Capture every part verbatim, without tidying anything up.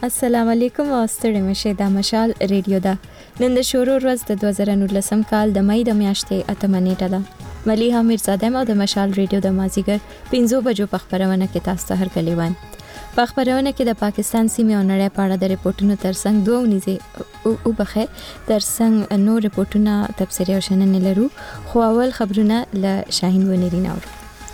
السلام علیکم او ستړي مشه د مشال ریډیو ده. نن د شروع ورځ د دوه زره نولسم کال د مې د میاشتې اتمه نیټه ده. ملیحه میرزاده او د مشال ریډیو د مازیګر پنځو بجو په خبرونه کې تاسو ته هرکلی وایم. په خبرونه کې د پاکستان سیمې او نړۍ په اړه د ریپورتونو ترڅنګ دوه ونیزه او بخه ترڅنګ نو ریپورتونه تفسیري او شننې لرو. خو اول خبرونه له شاهین ونیرین اورو.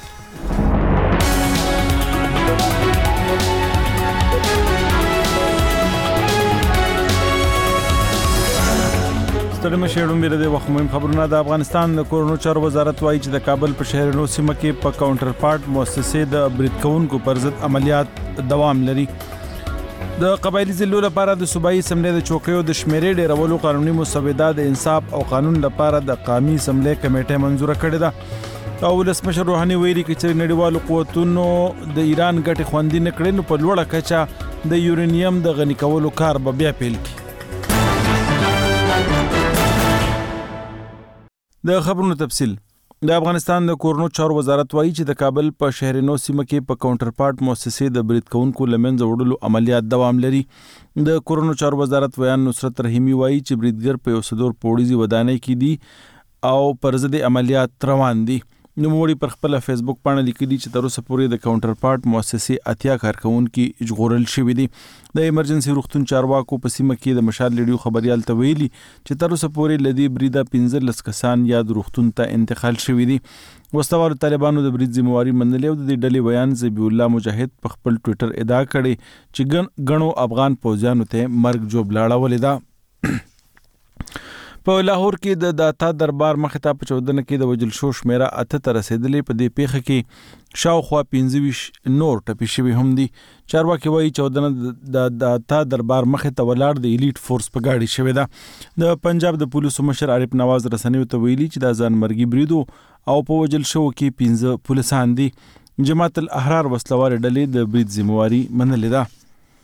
ستړي مشه ډوم بیره د وخت مهم خبرونه. د افغانستان د کورونو چارو وزارت وایي چې د کابل په شهر نو سیمه کې په کاونټر پارت مؤسسې د برید کوونکو پر ضد عملیات دوام لري. د قبایلی ضلعو لپاره د صوبایي اسمبلی د چوکیو د شمیرې ډیرولو قانوني مسوده د انصاف او قانون لپاره د قومي اسمبلی کمیټه منزور کړې ده. او ولسمشر روحاني ویلي چې نړیوالو قوتونو د ایران ګټې خوندي نه کړې نو په لوړه کچه د یورانیم د غني کولو کار به بیا پیل کړي. د خبرونو تفصیل. د افغانستان د کورونو چارو وزارت وایي چې د کابل په شهر نو سیمه کې په کاونټر پارت مؤسسې د برید کوونکو لمنځه وړلو عملیات دوام لري. د کورونو چارو وزارت ویان نصرت رحیمی وایي چې بریدګر په یو صدور پوړیزي ودانۍ کې دي او پر ضد عملیات روان دي. نوموړي پر خپل فیسبوک باندې لیکلي چې تر اوسه پورې د کاونټر پارت مؤسسې اتیا کارکونکو ژغورل شوي دي. د ایمرجنسي روغتون چارواکو په سیمه کې د مشال ریډیو خبريال ته ویلي چې تر اوسه پورې لدی بریده پنځه لس کسان یا د روغتون ته انتقال شوي دي. وسوال طالبانو د برید ذمہواری منلې او د دې ډلې بیان زبی الله مجاهد په خپل ټوئیټر ادعا کړې چې غنو افغان پوځیانو ته مرګ جوړ لاړولې ده. په لاهور کې د داتا دربار مخې ته په چودنه کې د وجل شو شمیره اته ته رسیدلې. په دې پیښه کې شاوخوا پنځه ویشت نور ټپي شوي هم دي. چارواکي وایي چودنه د داتا دربار مخې ته ولاړ د الیټ فورس په گاډي شوې ده. د پنجاب د پولیسو مشر عارف نواز رسنیو ته ویلي چې د ځان مرګي بریدو او په وجل شو کې پنځه پولیسان دي. جماعت الاحرار وسلوار ډلې د برید ذمہواری منلې ده.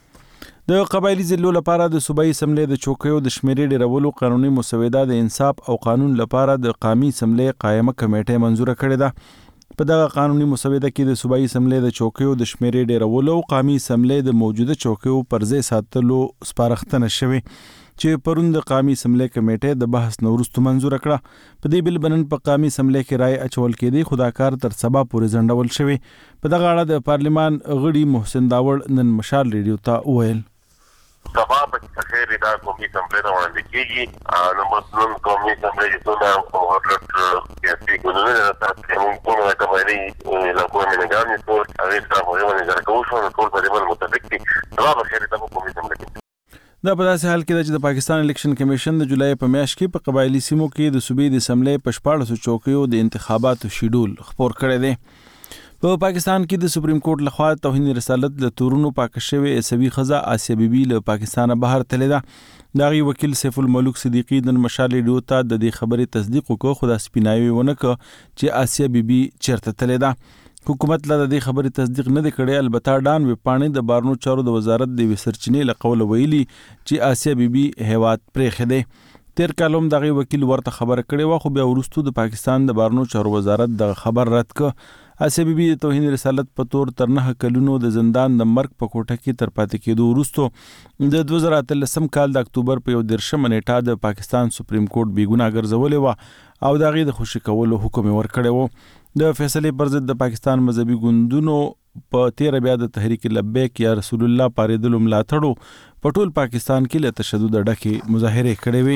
د قبایلی ضلعو لپاره د صوبایي اسمبلی د چوکیو د شمیرې ډیرولو قانوني مسوده د انصاف او قانون لپاره د قومي اسمبلی قائمه کمیټه منزور کړې ده. په دغه قانوني مسوده کې د صوبایي اسمبلی د چوکیو د شمیرې ډیرولو او قومي اسمبلی د موجوده چوکیو پر ځای ساتلو سپارښتنه شوې چې پرون د قومي اسمبلی کمیټه د بحث نورستو منزور کړه. په دې بل بنن په قومي اسمبلی کې رائے اچول کېدی خدا کار تر سبا پورې ځنډول شوی. په دغه اړه د پارلیمان غړي محسن داوړ نن مشال ریډیو ته وویل سبا په خیر دا قومي اسمبلی ته وړاندې کېږي. نو مسلم قومي اسمبلی چې څونه او حضرت سیاسي ګوندونه د تاسو موږ په قبایلی علاقو کې نگاه نیسو هغه سره په یوه نظر کوو شو ټول په دې متفق دي. سبا په خیر دا قومي اسمبلی دا په داسې حال کې چې د پاکستان الیکشن کمیشن د جولای په میاشت کې په قبایلی سیمو کې د صوبې د اسمبلی په شپاړسو چوکیو د انتخاباتو شیډول خبر کړی دی. په پا پاکستان کې د سپریم کورټ لخوا توهین رسالت له تورونو پاک شوی عیسوي خزه آسیا بیبي له پاکستان بهر تللی ده. دغه وکیل سیف الملوک صدیقی د مشال ریډیو ته د دې خبرې تصدیق وکړ خو د سپیناوي ونه ک چې آسیا بیبي چیرته تللی ده. حکومت له دې خبرې تصدیق نه کړي. البته ډان وپانی د بارنو چارو د وزارت د وسرچنې له قول ویلي چې آسیا بیبي هیواد پرې خده. تیر کالوم دغه وکیل ورته خبر کړي و خو بیا ورستو د پاکستان د بارنو چارو وزارت د خبر رد ک. آسیا بیبي د توهین رسالت په تور تر نه کلونو د زندان د مرګ په کوټه کې تر پاتې کېدو وروسته د دوه زره اتلسم کال د اکتوبر په یو دېرشمه نیټه د پاکستان سپریم کورټ بې ګناه ګرځولې وه او د هغې د خوشي کولو حکم یې ورکړی و. د فیصلې پر ضد د پاکستان مذهبي ګوندونو په تیره بیا د تحریک لبیک یا رسول الله پارېدلو ملاتړو په ټول پاکستان کې له تشدد ډکې مظاهرې کړې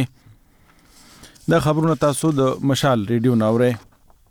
وې. دا خبرونه تاسو د مشال ریډیو نه اورئ.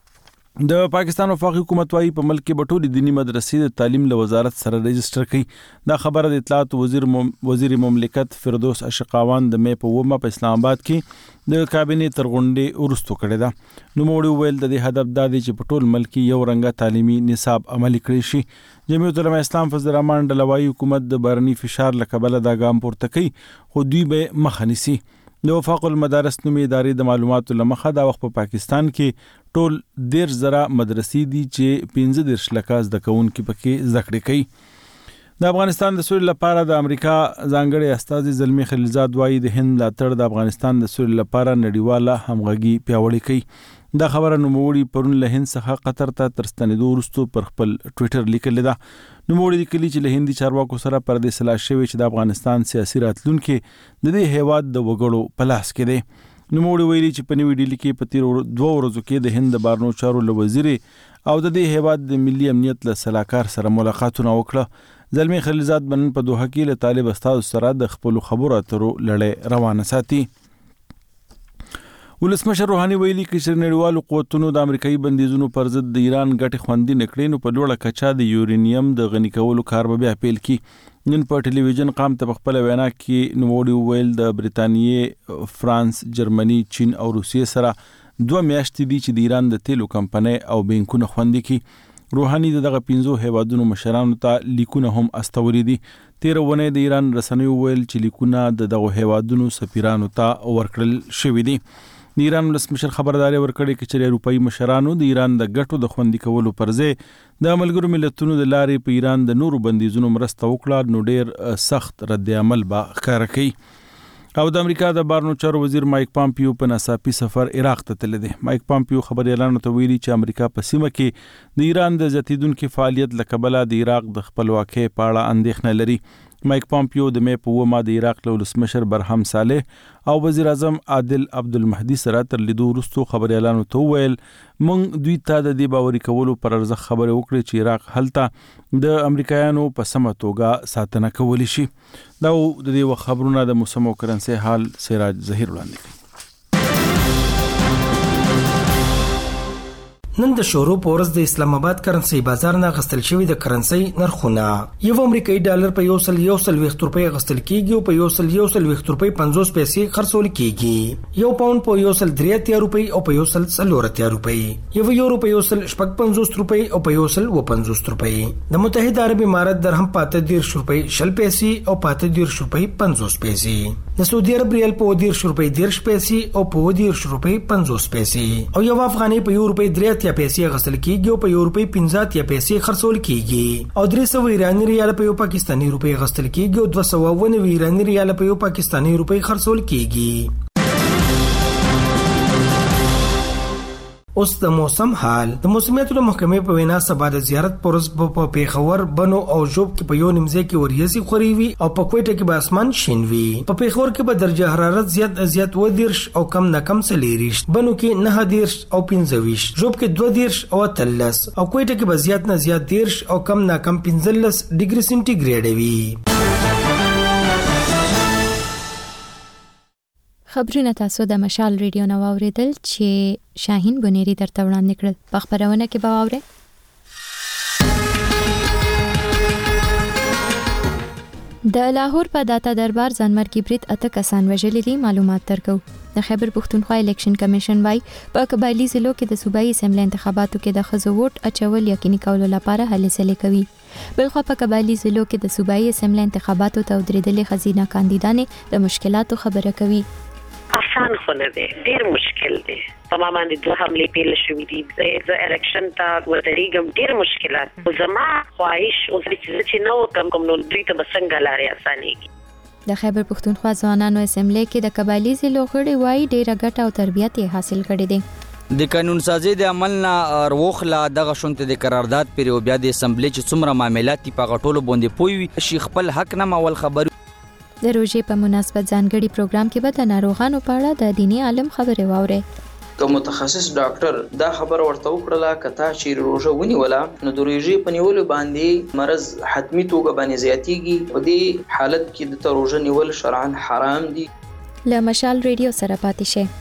د پاکستان وفاقي حکومت وايي په ملک کې بټولي دینی مدرسې د تعلیم له وزارت سره رجسټر کړي. دا خبره د اطلاعات وزیر مم... وزیر مملکت فردوس اشقاوان د مې په ومه په اسلام آباد کې د کابینې تر غونډې وروسته کړې ده. نوموړي وویل د دې هدف دا دی چې په ټول ملک کې یو رنګه تعلیمي نصاب عملي کړی شي. جمعیت علماء اسلام فضل الرحمن ډلوایي حکومت د بهرني فشار له کبله دا ګام پورته کوي خو دوی به مخه نیسي. د وفاق المدارس نومي ادارې د معلوماتو له مخه دا وخت په پاکستان کې ټول ډېر زره مدرسې دي چې پنځه دېرش لکه زده کوونکي پکې زده کړې کوي. د افغانستان د سولې لپاره د امریکا ځانګړي استازي زلمی خلیلزاد وایي د هند ملاتړ د افغانستان د سولې لپاره نړیواله همغږي پیاوړې کوي. دا خبره نوموړي پرون له هند څخه قطر ته تر ستنېدو وروسته پر خپل ټویټر لیکلې ده. نوموړي لیکلي چې له هندي چارواکو سره پر دې سلا شوی چې د افغانستان سیاسي راتلونکي د دې هیواد د وګړو په لاس کې دی. نوموړي ویلي چې په نوې ډیلي کې په تیرو دوه ورځو کې د هند د بهرنیو چارو له وزیر او د دې هیواد د ملي امنیت له سلاکار سره ملاقاتونه وکړه. زلمی خلیلزاد بنن په دوحه کې له طالب استاد سره د خپل خبرو اترو لړۍ روانه ساتي. ولسمشر روحاني ویلي چې نړیوالو قوتونو د امریکایي بندیزونو پر ضد د ایران ګټې خوندي نکړي نو په لوړه کچه د یورینیم د غني کولو کار به بیا پیل کړي. نن په ټلویزیون قام ته په خپل وینا کې نوموړي ویل د برېټانیې، فرانس، جرمني، چین او روسیې سره دوه میاشتې دي چې د ایران د تیلو کمپنۍ او بینکونه خوندي کړي. روحاني دغه پنځو هیوادونو مشرانو ته لیکونه هم استولي دي. تیر ونې د ایران رسنیو ویل چې لیکونه د دغه هیوادونو سفیرانو ته ورکړل شوي دي. د ایران ولسمشر خبرداري ورکړې چې اروپایي مشرانو د ایران د ګټو د خوندي کولو پر ځای د ملګرو ملتونو د لارې په ایران د نورو بندیزونو مرسته وکړه نو ډېر سخت رد عمل به ښکاره کوي. او د امریکا د بهرنیو چارو وزیر مایک پامپیو په ناڅاپي سفر عراق ته تللی دی. مایک پامپیو خبريالانو ته ویلي چې امریکا په سیمه کې د ایران د زیاتیدونکو فعالیت له کبله د عراق د خپلواکۍ په اړه اندېښنه لري. مایک پامپیو د مې په ومه د عراق له ولسمشر برهم صالح او وزیر اعظم عادل عبدالمهدي سره تر لیدو وروسته خبريالانو ته وویل موږ دوی ته د دې باوري کولو پر ارزښت خبرې وکړې چې عراق هلته د امریکایانو په سمه توګه ساتنه کولی شي. دا د دې خبرونه د موسم او کرنسي حال سراج ظهیر وړاندې کوي. نن د شورو پورز د اسلام آباد کرنسي بازار نه غستل شوی د کرنسي نرخونه یو امریکایي ډالر په یو سل یو سل ویشت روپۍ غستل کیږي او په یو سل یو سل ویشت روپۍ پنځوس پیسې خرڅول کیږي. یو پاوند په یو سل درې اتیا روپۍ او په یو سل څلور اتیا روپۍ، یو یورو په یو سل شپږ پنځوس روپۍ او په یو سل و پنځوس روپۍ. د متحده عرب امارات درهم پاته دیرش روپۍ شل پیسې او پاته دیرش روپۍ پنځوس پیسې. د سعودي عرب ریال په دیرش روپۍ دیرش پیسې او په دیرش روپۍ پنځوس پیسې او یو افغانۍ په یو روپۍ درې اتیا پیسې غسل کیږي او په یو روپۍ پنځه اتیا پیسې خرڅول کیږي او درې سوه ایراني ریال په یو پاکستاني روپۍ غسل کیږي او دوه سوه اووه نوي ایراني ریال په یو پاکستاني روپۍ خرڅول کیږي. اوس د موسم حال. د موسمیاتو د محکمې په وینا سبا د زیارت پرز په پیښور، بنو او ژوب کې په یو نیمځای کې وریځي خوري وي او په کوټه کې به اسمان شین وي. په پیښور کې به درجه حرارت زیات زیات و دیرش او کم نه کم څلېرویشت، بنو کې نه دیرش او پنځه ویشت، ژوب کې دوه دیرش او اتلس او کوټه کې به زیات نه زیات دیرش او کم نه کم پنځلس ډیګري سنټیګریډ وي. خبرونه تاسو د مشال ریډیو نو اوریدل چې شاهین بنيري درته وړاندې کړل. په خبرونه کې به واورئ د لاهور په داتا دربار ځانمرګي برید اته کسان وژلي دي. معلومات ترکو. د خیبر پښتونخوا الیکشن کمیشن وايي په قبایلی ضلعو کې د صوبایي اسمبلی انتخاباتو کې د ښځو ووټ اچول یقیني کولو لپاره هلې ځلې کوي. بلخو په قبایلی ضلعو کې د صوبایي اسمبلی انتخاباتو ته ودرېدلې ښځینه کاندیدانې د مشکلاتو خبره کوي. آسان خو نه دی، ډیر مشکل دی. په ما باندې دوه حملې پیل شوې دي. زه الیکشن ته ودرېږم، ډیر مشکلات. زما خواهش اوس چې نو کم کوم نو دوی ته به څنګه لارې اسانېږي. د خیبر پښتونخوا ځوانانو اسمبلی کې د قبایلی ضلعو غړي وایي ډیره ګټه او تربیت یې حاصل کړی دی. د قانون سازي د عمل نه روخلا دغه شونته د قرارداد پر بیا د اسمبلی چې څومره معاملات په غټولو باندې پوي شي خپل حق نه مول خبر. د روژې په مناسبت ځانګړي پروګرام کې به د ناروغانو په اړه د دیني عالم خبرې واورئ. که متخصص ډاکټر دا خبر ورته وکړه کته چې روژه ونیوله نو د روژې په نیولو باندې مرض حتمی توګه باندې زیاتیږي. په دې حالت کې د روژه نیول شرعاً حرام دي. له مشال ریډیو سره پاتې شئ.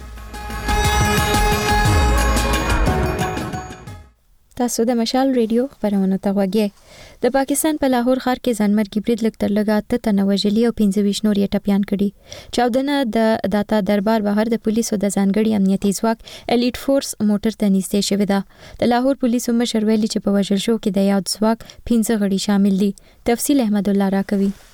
تاسو د مشال ریډیو خبرونه ته غوږی. د پاکستان په لاهور ښار کې ځانمرګي برید لږ تر لږه اته تنه وژلي او پنځه ویشت نور یې ټپیان کړي. چاودنه د داتا دربار بهر د پولیسو د ځانګړي امنیتي ځواک الیټ فورس موټر ته نږدې شوې ده. د لاهور پولیسو مشر ویلي چې په وژل شو کې د یاد ځواک پنځه غړي شامل دي. تفصیل احمد الله راکوي.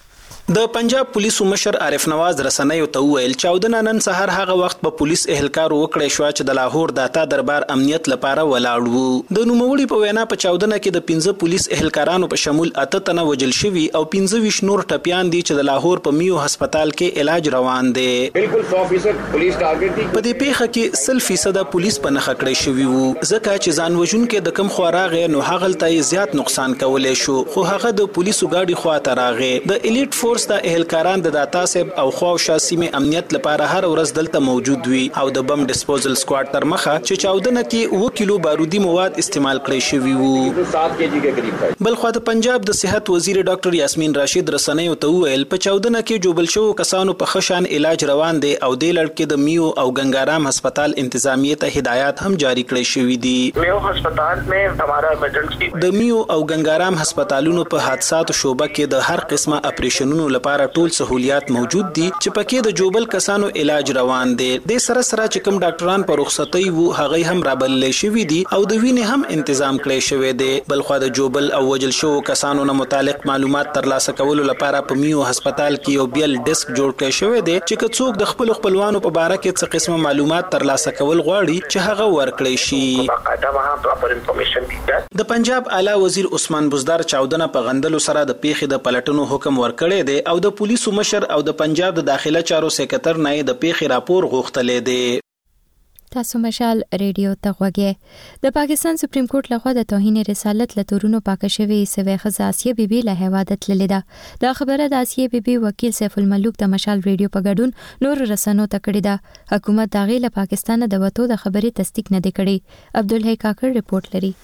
د پنجاب پولیسو مشر عارف نواز رسنیو ته وویل چې چودنه نن سهار هغه وخت په پولیس اهلکار وکړی شو چې د لاهور داتا دربار امنیت لپاره ولاړ وو. د نوموړي په وینا په چودنه کې د پنځه پولیس اهلکارانو په شمول اته تنه وژل شوي او پنځه ویشت نور ټپیان دي چې د لاهور په میو هسپتال کې علاج روان دي. بالکل سو فیصد پولیس ټارګټ دي. په دې پیښه کې سل فیصد پولیس په نخښه کړی شوي وو ځکه چې ځان وژونکي د کم خوا راغی نو هغه ته زیات نقصان کولای شو خو هغه د پولیسو گاډي خوا ته راغی. د الیټ فورس د اهلکاران د داتا سیب او خواوشا سیمه امنیت لپاره هر ورځ دلته موجود وي او د بم ډیسپوزل سکواډ تر مخه چې چودنه کې اوه کیلو بارودي مواد استعمال کړی شوي وو. سات کیجی کې قریب دی. بل خو د پنجاب د صحت وزیر ډاکټر یاسمین راشد رسنیو ته وویل په چودنه کې جوبل شو کسانو په خشان علاج روان دي او د لړ د میو او گنگارام هسپتال انتظامیه ته هدایات هم جاری کړی شوي دي. میو هسپتال में हमारा इमरजेंसी د میو او گنگارام هسپتالونو په حادثات شوبه کې د هر قسمه اپریشنونو لپاره ټول سہولیات موجود دي چې پکې د جوبل کسانو علاج روان دي. د سره سره چې کوم ډاکټران په رخصتي وو هغه هم رابلل شوي دي او د وینې هم تنظیم کړی شوی دی. بل خو د جوبل او وجل شو کسانو نه متعلق معلومات ترلاسه کولو لپاره په میو هسپتال کې یو بیل ډیسک جوړ کړی شوی دی چې څوک د خپل خپلوانو په باره کې څه قسمه معلومات ترلاسه کول غواړي چې هغه ورکړي شي. باقاعده وها پراپر انفارمیشن دی. د پنجاب اعلی وزیر عثمان بزدار چودنه په غندلو سره د پیښې د پلټنو حکم ورکړی دی او د پولیسو مشر او د پنجاب د داخله چارو سکرټر نه د پیښې راپور غوښتلې دی. تاسو مشال ریډیو ته غوږی. د پاکستان سپریم کورټ لخوا د توهین رسالت لتورونو پاکه شوی سوي خزه آسیه بیبي له هوادت تللې ده. دا خبره د آسیه بیبي وکیل سیف الملوک د مشال ریډیو په ګډون نور رسنو ته کړې ده. حکومت داغه له پاکستان د وټو د خبرې تصدیق نه دی کړی. عبدالحی کاکړ رپورټ لري.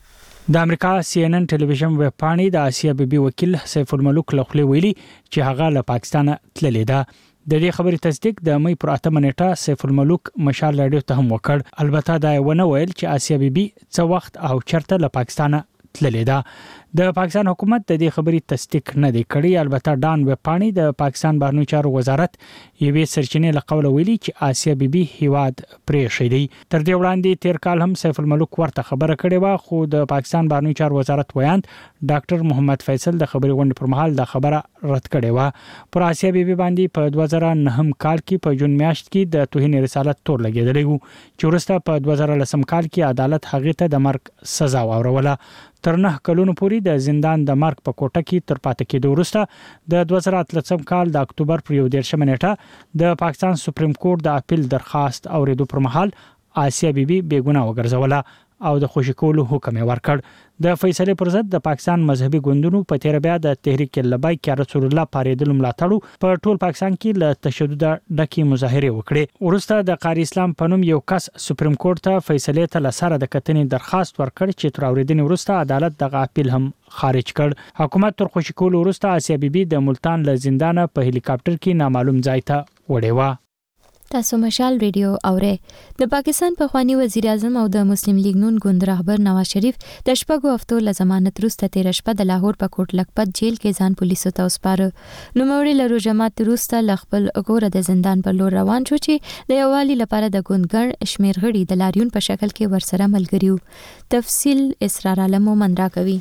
د امریکا سی ان ان ټلویزیون ویب پاڼې د آسیه بیبي وکیل سیف الملوک لخوا ویلي چې هغه له پاکستان تللې ده. د دې خبرې تصدیق د مې پر اتمه نیټه سیف الملوک مشال رادیو ته هم وکړ. البته دا ونه ویل چې آسیه بیبي څه وخت او چرته له پاکستان تللې ده. د پاکستان حکومت د دې خبرې تصدیق نه دی کړی. البته ډان ویب پاڼې د پاکستان بهرنیو چارو وزارت یوې سرچینې له قوله ویلي چې آسیه بیبي هیواد پرېښی دی. تر دې وړاندې تیر کال هم سیف الملوک ورته خبره کړې و خو د پاکستان بهرنیو چارو وزارت ویاند ډاکټر محمد فیصل د خبرې غونډې پر مهال دا خبره رد کړې و. پر آسیه بیبي باندې په دوه زره نهم کال کې په جون میاشت کې د توهین رسالت تور لګېدلی و چې وروسته په دوه زره لسم کال کې عدالت هغې ته د مرګ سزا واوروله. تر نه کلونو پورې د زندان د مرګ په کوټه کې تر پاتې کېدو وروسته د دوه زره اتلسم کال د اکتوبر پر یو دېرشمه نیټه د پاکستان سپریم کورټ د اپیل درخواست اوریدو پر مهال آسیه بیبي بېګناه وګرځوله او د خوشي کولو حکم یې ورکړ. د فیصلې پر ضد د پاکستان مذهبي ګوندونو په تیر بیا د تحریک لبیک یا رسول الله پاریدل ملاتړو په ټول پاکستان کې له تشدد ډکې مظاهره وکړې. وروسته د قاری اسلام په نوم یو کس سپریم کورټ ته فیصلې ته لسره د کتنې درخواست ورکړ چې تر اوریدنې وروسته عدالت دغه اپیل هم خارج کړ. حکومت تر خوشي کولو وروسته آسیه بیبي د ملتان له زندانه په هلیکاپټر کې نامعلوم ځای ته وړې و. تاسو مشال ریډیو اوره. د پاکستان پخوانی وزیر اعظم او د مسلم لیگ نون ګوند رهبر نواز شریف د شپږو هفتو له ضمانت وروسته تیر شپه د لاهور په کوټ لکپت جیل کې ځان پولیسو ته وسپاره. نوموړي له روجمات وروسته ل خپل غوره د زندان په لور روان شو چې د یووالي لپاره د ګوند ګڼ شمیر غړي د لاریون په شکل کې ورسره ملګریو. تفصیل اسرار عالم مومن را کوي.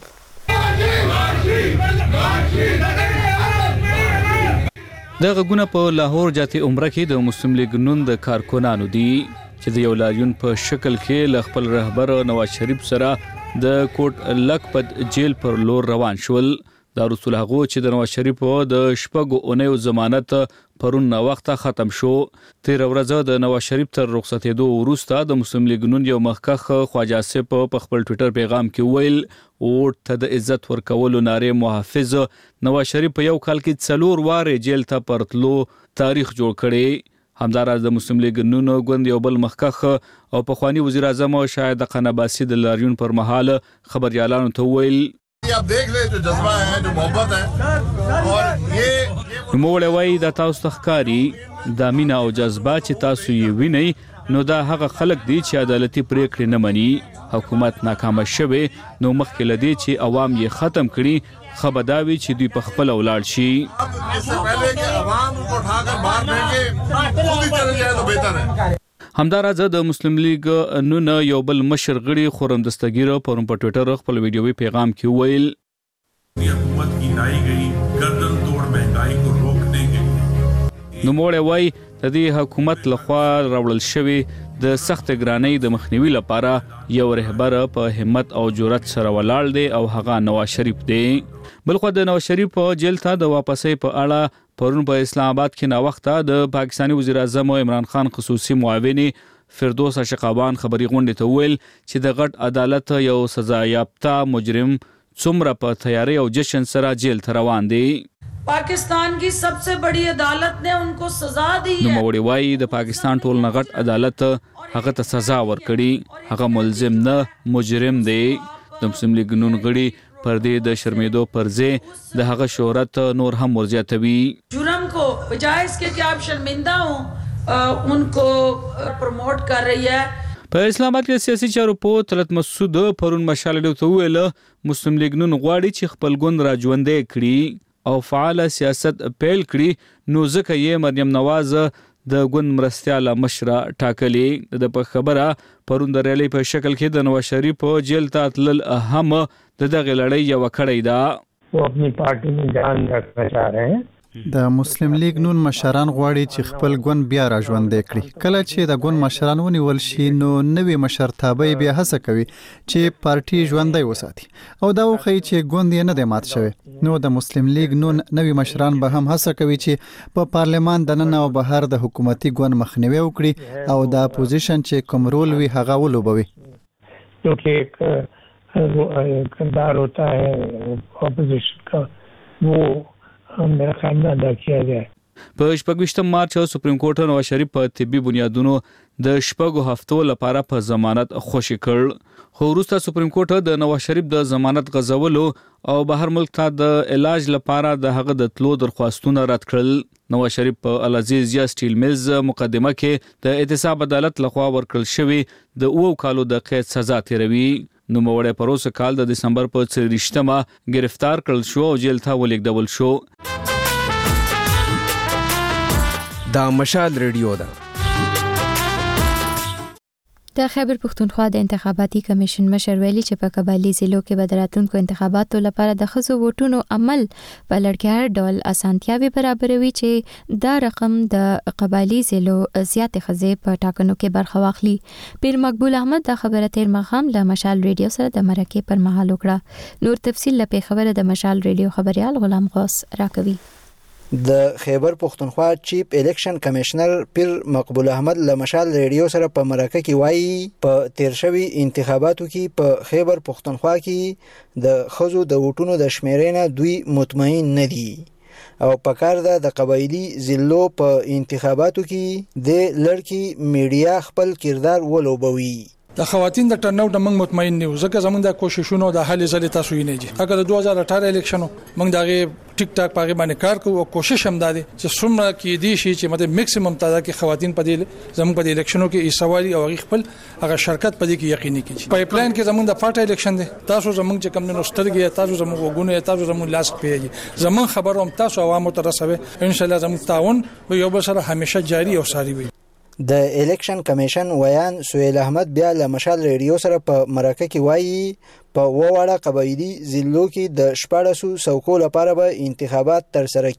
د غږونه په لاهور جاتي عمره کې د مسلم لیگ نون د کارکونانو دي چې د یو لاریون په شکل کې ل خپل رهبر نواز شریف سره د کوټ لکپت جیل پر لور روان شول. دا رسول هغه چې د نواز شریف د شپږو اونیو ضمانت پرون نا وخت ختم شو. تیر ورځ د نواز شریف تر رخصتېدو وروسته د مسلم لیگ نون یو مخکخ خواجه سپ په خپل ټوئیټر پیغام کې ویل او ته د عزت ورکولو ناره محافظ نواز شریف په یو کال کې څلور واره جیل ته پرتلو تاریخ جوړ کړي. همداراز د مسلم لیگ نون ګوند یو بل مخکخ او پخوانی وزیر اعظم شاهد قنباسی د لاریون پر مهال خبريالانو ته ویل आप देख ले जो जज्बा है जो मोहब्बत है और ये موږ وایي د تاسو تخکاری د مینا او جذبه چې تاسو یې وینئ نو دا هغه خلک دي چې عدالتي پریکړې نه مني. حکومت ناکامه شوه نو مخکې لدی چې عوام یې ختم کړي خبرداوي چې دوی په خپل اولاد شي. इससे पहले कि عوام को उठाकर बाहर फेंके खुद ही चले जाए तो बेहतर है. همداراز د مسلم لیگ نون یو بل مشر غړي خورم دستگیر پرون په ټوئیټر خپل ویډیوي پیغام کې ویل حکومت کی لائی گئی گردن توڑ مہنگائی महंगाई को रोकने के लिए نو موړ وای د دې حکومت لخوا راوړل شوی د سخت ګرانۍ د مخنیوي لپاره یو رهبر په همت او جرأت سره ولاړ دی او هغه نواز شریف دی. بلخو د نواز شریف په جیل ته د واپسې په اړه پرون په اسلام آباد کې نا وخته د پاکستاني وزیر اعظم عمران خان خصوصي معاون فردوس اشقابان خبري غونډه ته ویل چې د غټ عدالت یو سزا یافته مجرم څومره په تیاری او جشن سره جیل ته روان دی. पाकिस्तान की सबसे बड़ी अदालत ने उनको सजा दी है. نو موړي وای د پاکستان ټول نغټ عدالت هغه ته سزا ورکړي، هغه ملزم نه مجرم دی. د مسلم لیگ نون غړي پر دې د شرمېدو پرځې د هغه شهرت نور هم ورزیاتوي. جرم کو بجائے اس کے کہ آپ شرمندہ ہوں ان کو پروموٹ کر رہی ہے. په اسلام آباد کې سیاسي چارو په طلعت مسعود پرون مشال ډیو ته ویل مسلم لیگ نون غواړي چې خپل ګوند را ژوندې کړي او فعال سیاست پیل کړي، نو ځکه یې مریم نواز د ګوند مرستیاله مشره ټاکلې. د په خبره پرون د ریلی په شکل کې د نواز شریف په جیل ته تلل هم د دغه لړۍ یو کړی دا. वो अपनी पार्टी में जान रखना चाह रहे हैं. د مسلم لیگ نون مشران غواړي چې خپل ګوند بیا را ژوندې کړي. کله چې د ګوند مشران ونیول شي نو نوې مشرتابه بیا هڅه کوي چې پارټي ژوندۍ وساتي او دا وښیي چې ګوند یې نه دی مات شوی. نو د مسلم لیگ نون نوې مشران به هم هڅه کوي چې په پارلمان دننه او بهر د حکومتي ګوند مخنیوي وکړي او د اپوزیشن چې کوم رول وي هغه ولوبوي. क्योंकि किरदार होता है अपोजिशन का वो मेरा ख्याल में अदा किया जाए. په شپږ مارچ سپریم کورټ نواز شریف په طبي بنیادونو د شپږو هفتو لپاره په ضمانت خوشی کړ. خو وروسته سپریم کورټ د نواز شریف د ضمانت غځولو او بهر ملک ته د علاج لپاره د هغه د تلو درخواستونه رد کړل. نواز شریف په العزیز یا سټیل میلز مقدمه کې د احتساب عدالت لخوا ورکړل شوی د اوو کالو د قید سزا تیروي. نو موړی پروسه کال د دسمبر په څلوېښتمه گرفتار کړل شو او جیل ته ولېږدول شو. دا مشال ریډیو ده. د خیبر پښتونخوا د انتخاباتي کمیشن مشر ویلي چې په قبایلی ضلعو کې به د راتلونکو انتخاباتو لپاره د ښځو ووټونو عمل په لړکیار ډول اسانتیاوې برابروي چې دا رقم د قبایلی ضلعو زیاتې ښځې په ټاکنو کې برخه واخلي. پیر مقبول احمد دا خبره تیر ماښام له مشال ریډیو سره د مرکې پر مهال وکړه. نور تفصیل له خبره د مشال ریډیو خبريال غلام غوث راکوي. د خیبر پښتونخوا چیف الیکشن کمشنر پیر مقبول احمد له مشال ریډیو سره په مرکه کې وایي په تیر شوی انتخاباتو کې په خیبر پښتونخوا کې د خزو د ووټونو د شمیرې دوی مطمئن نه دي او په کار ده د قبایلی ضلعو په انتخاباتو کې د لړکی میډیا خپل کردار ولوبوي. د خواتین د ټرن اوټ موږ مطمئن نه یو ځکه زموږ د کوششونو د حل ځلې تاسو یې نه دي. اګه د دوه هزار اټھارہ الیکشنو موږ دغه ټیک ټاک پاګې باندې کار کوو او کوشش هم ده چې څومره کې دي شي چې مته میکسیمم تعداد کې خواتین په دې زموږ په الیکشنو کې ایسوالي او خپل هغه شرکت په دې کې یقیني کیږي. پایپ لاین کې زموږ د فاټ الیکشن دي تاسو زموږ چې کم نه سترګې تاسو زموږ وګونه تاسو زموږ لاس پیږي زموږ خبروم تاسو عوامو ته رسوي. ان شاء الله زموږ تعاون به یو بل سره همیشه جاری او ساری وي. د الیکشن کمیشن ویان سهیل احمد بیا له مشال ریډیو سره په مرکه کې وایي په وواړه قبایلی ضلعو کې د شپاړسو څوکو لپاره به انتخابات ترسره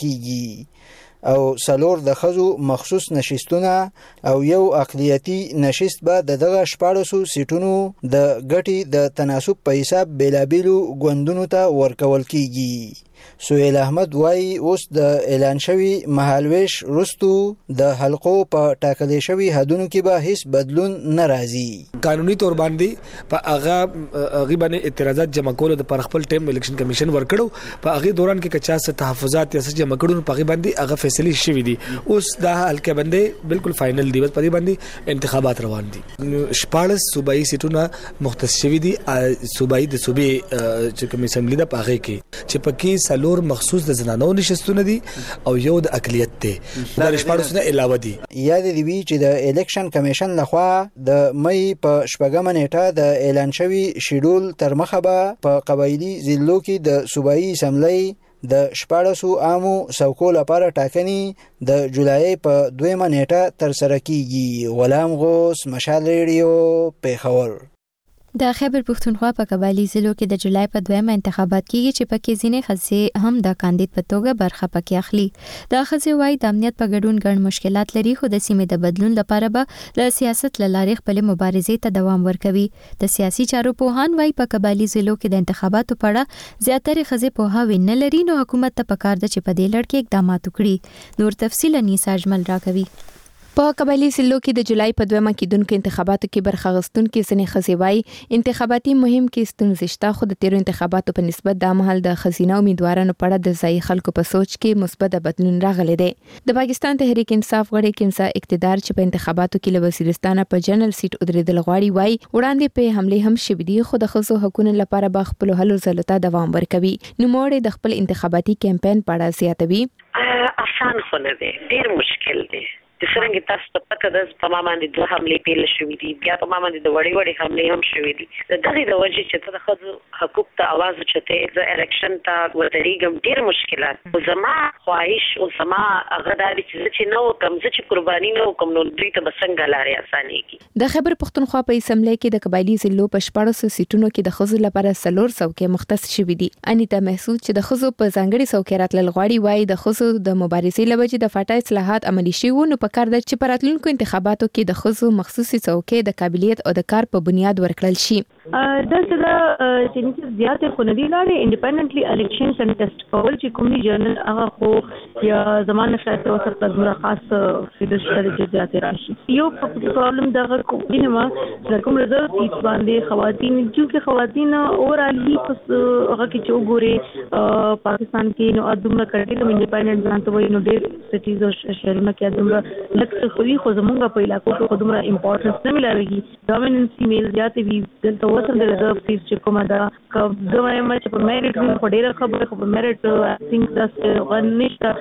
کیږي او څلور د ښځو مخصوص نشستونه او یو اقلیتي نشست به د دغه شپاړسو سیټونو د ګټې د تناسب په حساب بیلابیلو ګوندونو ته ورکول کیږي. سهیل احمد وایي اوس د اعلان شوی مهالویش رستو د حلقو په ټاکلې شوی حدونو کې به هیڅ بدلون نه راځي. قانوني تور باندې په هغه غیبانه اعتراضات جمع کول د پر خپل ټیم الیکشن کمیشن ورکړو په هغه دوران کې کچا څه تحفظات یا څه جمع کړو په هغه باندې هغه فیصله شوې دي. اوس د حلقه باندې بالکل فائنل دی بس په دې باندې انتخابات روان دي. شپاړس صوبایي سیټونه مختص شوي دي صوبایي د صوبې چې کوم اسمبلی د پاغه کې چې پکې سلور مخصوص د زنانو نشستونه دي او یو د اقلیت دی دا شپږ علاوه دي. یاد دی وی چې د الیکشن کمیشن لخوا د مې په شپږمه نیټه د اعلان شوی شیډول تر مخه به په قبایلی ضلعو کې د صوبایي اسمبلی د شپاړسو عامو څوکو لپاره ټاکنې د جولای په دویمه نیټه تر سره کیږي. غلام غوث، مشال ریډیو، پیښور. د خیبر پښتونخوا په قبایلی ضلعو کې د جولای په دویمه انتخابات کېږي چې پکې ځینې ښځې هم د کاندید په توګه برخه پکې اخلي. د ښځې وايي د امنیت په ګډون ګڼ مشکلات لري، خو د سیمې د بدلون لپاره به له سیاست له لارې خپل مبارزې ته دوام ورکوي. د سیاسي چارو پوهان وايي په قبایلی ضلعو کې د انتخاباتو په اړه زیاتره ښځې پوهاوی نه لري، نو حکومت ته پکار ده چې په دې لړ کې اقدامات وکړي. نور تفصیل انیسا اجمل راکوي. په قبایلی ضلعو کې د جولای په دویمه کېدونکو انتخاباتو کې برخه اخیستونکو ځینې ښځې وايي انتخاباتي مهم کې ستونزې شته، خو د تیرو انتخاباتو په نسبت د مهال د ښځینه امیدوارانو په اړه د ځایي خلکو په سوچ کې مثبت بدلون راغلی دی. د پاکستان تحریک انصاف غړي کنسا اقتدار چې په انتخاباتو کې له وزیرستان په جنرال سیټ ودرېدل غواړي وايي وړاندې په حمله هم شوې دي، خو د ښځو حقوقو لپاره به خپل هلو ځلو ته دوام ورکوي. نوموړی د خپل انتخاباتي کمپاین په اړه زیاتوي. آسان خو نه دی، ډیر مشکل دی. د څنګه تاسو ته پته ده په ما باندې دوه حملې پیل شوې دي، بیا په ما باندې د وړې وړې حملې هم شوې دي. د دغې د وجې چې ته د ښځو حقوق ته اواز اوچتې، زه الیکشن ته ودرېږم، ډېر مشکلات. خو زما خواهش او زما هغه دا دی چې زه چې نه وکړم، زه چې قرباني نه وکړم، نو دوی ته به څنګه لارې اسانېږي. د خیبر پښتونخوا په اسمبلی کې د قبایلی ضلعو په شپاړسو سیټونو کې د ښځو لپاره څلور څوکۍ مختص شوې دي. انیتا محسود چې د ښځو په ځانګړي څوکۍ راتلل غواړي وايي د ښځو د مبارزې له وجې د فاټا اصلاحات عملي شوي، نو پکار ده چې په راتلونکو انتخاباتو کې د ښځو مخصوصي څوکۍ د قابلیت او د کار په بنیاد ورکړل شي. دا څه چې زیاتې خو نه دي لاړې انډیپندنټلی الیکشن کنټیسټ کول چې کومي جرنل هغه خو یا زمانه شاید اوسه په ډېر خاص فیډر سره چې زیاتې راشي. یو پرابلم دغه کومه د کوم رزرو سیټ باندې خواتین چې خواتین اورالي پس هغه کې چې وګوري پاکستان کې نو ادمه کړي نو انډیپندنٹ ځان ته وایي نو ډېر سټیز او شهرونه کې ادمه لکه خو خو زمونږ په علاقو کې خو دومره امپورټنس نه ملایږي. ډومیننسي میل زیاتې وي دلته وسم د رزرو سیټ چې کومه ده که دوی ما چې په میرټ خو ډېر خبره خو په میرټ آی تھنک دا غنښت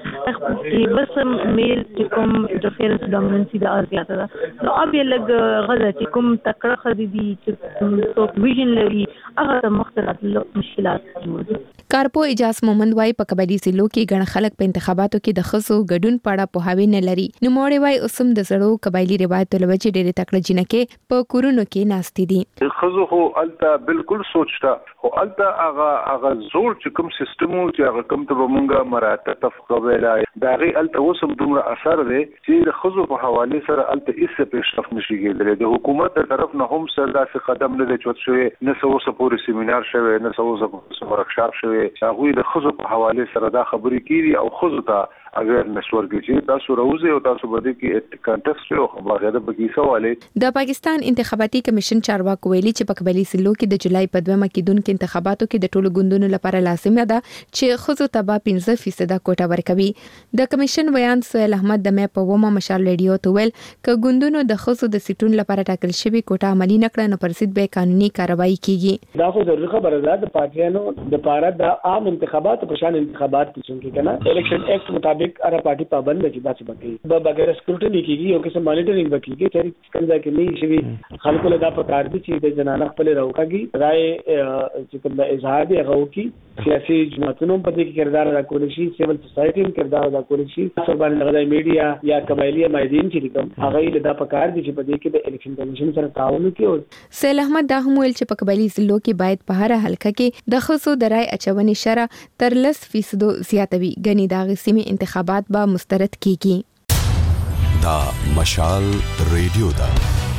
چې بس میل چې کوم انټرفیرنس ډومیننسي دا زیاته ده. نو اب یې لګ غزه چې کوم تکړه خدي دي چې څوک ویژن لري هغه مختلف مشکلات دي. کارپو اجاز مومند وايي په قبایلی ضلعو کې ګڼ خلک په انتخاباتو کې د ښځو ګډون په اړه پوهاوی نه لري. نو موړې وايي اوسم د زړو قبایلی روایتو له وجې ډېرې تکړه جنکې په کورونو کې ناستې دي. ښځو خو الته بالکل سوچتا خو الته هغه هغه زور چې کوم سیستم چې هغه کوم ته مونږه مراتب تفقویلای دا غي الته اوسم دومره اثر دی چې د ښځو په حواله سره الته هیڅ پیشرفت نشي کېدلی. د حکومت تر طرف نه هم سره داسې قدم نه دی چوت شوی، نه څه اوسه پورې سیمینار شوی، نه څه اوسه ورکشاپ شوی. هغه د ښځو په حواله سره دا خبرې کیږي او ښځو ته اگر نشورګي چې تاسو راوځي او تاسو باندې کې کانټیکټ یو خبره ده په کیسه والے. د پاکستان انتخاباتي کمیشن چارواکو ویلي چې په قبایلی ضلعو کې د جولای په دویمه کېدونکو انتخاباتو کې د ټولو ګوندونو لپاره لازمه ده چې ښځو ته به پنځه فیصد کوټه ورکوي. د کمیشن ویان سهیل احمد د مې په ومه مشال ریډیو ته ویل ک ګوندونو د ښځو د سیټونو لپاره ټاکل شوی کوټه عملی نکړه نو پر ضد به قانوني کاروائی کیږي. دا خو ضروري خبره ده د پارټیانو د لپاره د عام انتخاباتو په شان انتخابات چې کنه الیکشن ایکټ مطابق هر پارټي پابند دي چې تاسو بکی به بغیر سکیورټي کیږي او کیسه مانیټرینګ وکړي چې څنګه کې نه شي خلکو له دا پکار دي چې د جنانه خپل راوکاږي رائے چې کوم د اظهار دی هغه وکي سیاسي جماعتونو په دې کې کردار ادا کولی شي، سیول سوسایټي هم کردار ادا کولی شي، سربان لغړی میډیا یا قبایلی مایدین چې کوم هغه له دا پکار دي چې په دې کې د الیکشن کمیشن سره تعاون وکړي. سهیل احمد دا هم ویل چې په قبایلی ضلعو کې باید په هر حلقه کې د ښځو د رائے اچونې شرح تر لس فیصد زیاتوي، ګنې دا غسیمي انتخابات به مسترد کیږي. دا مشال ریډیو دا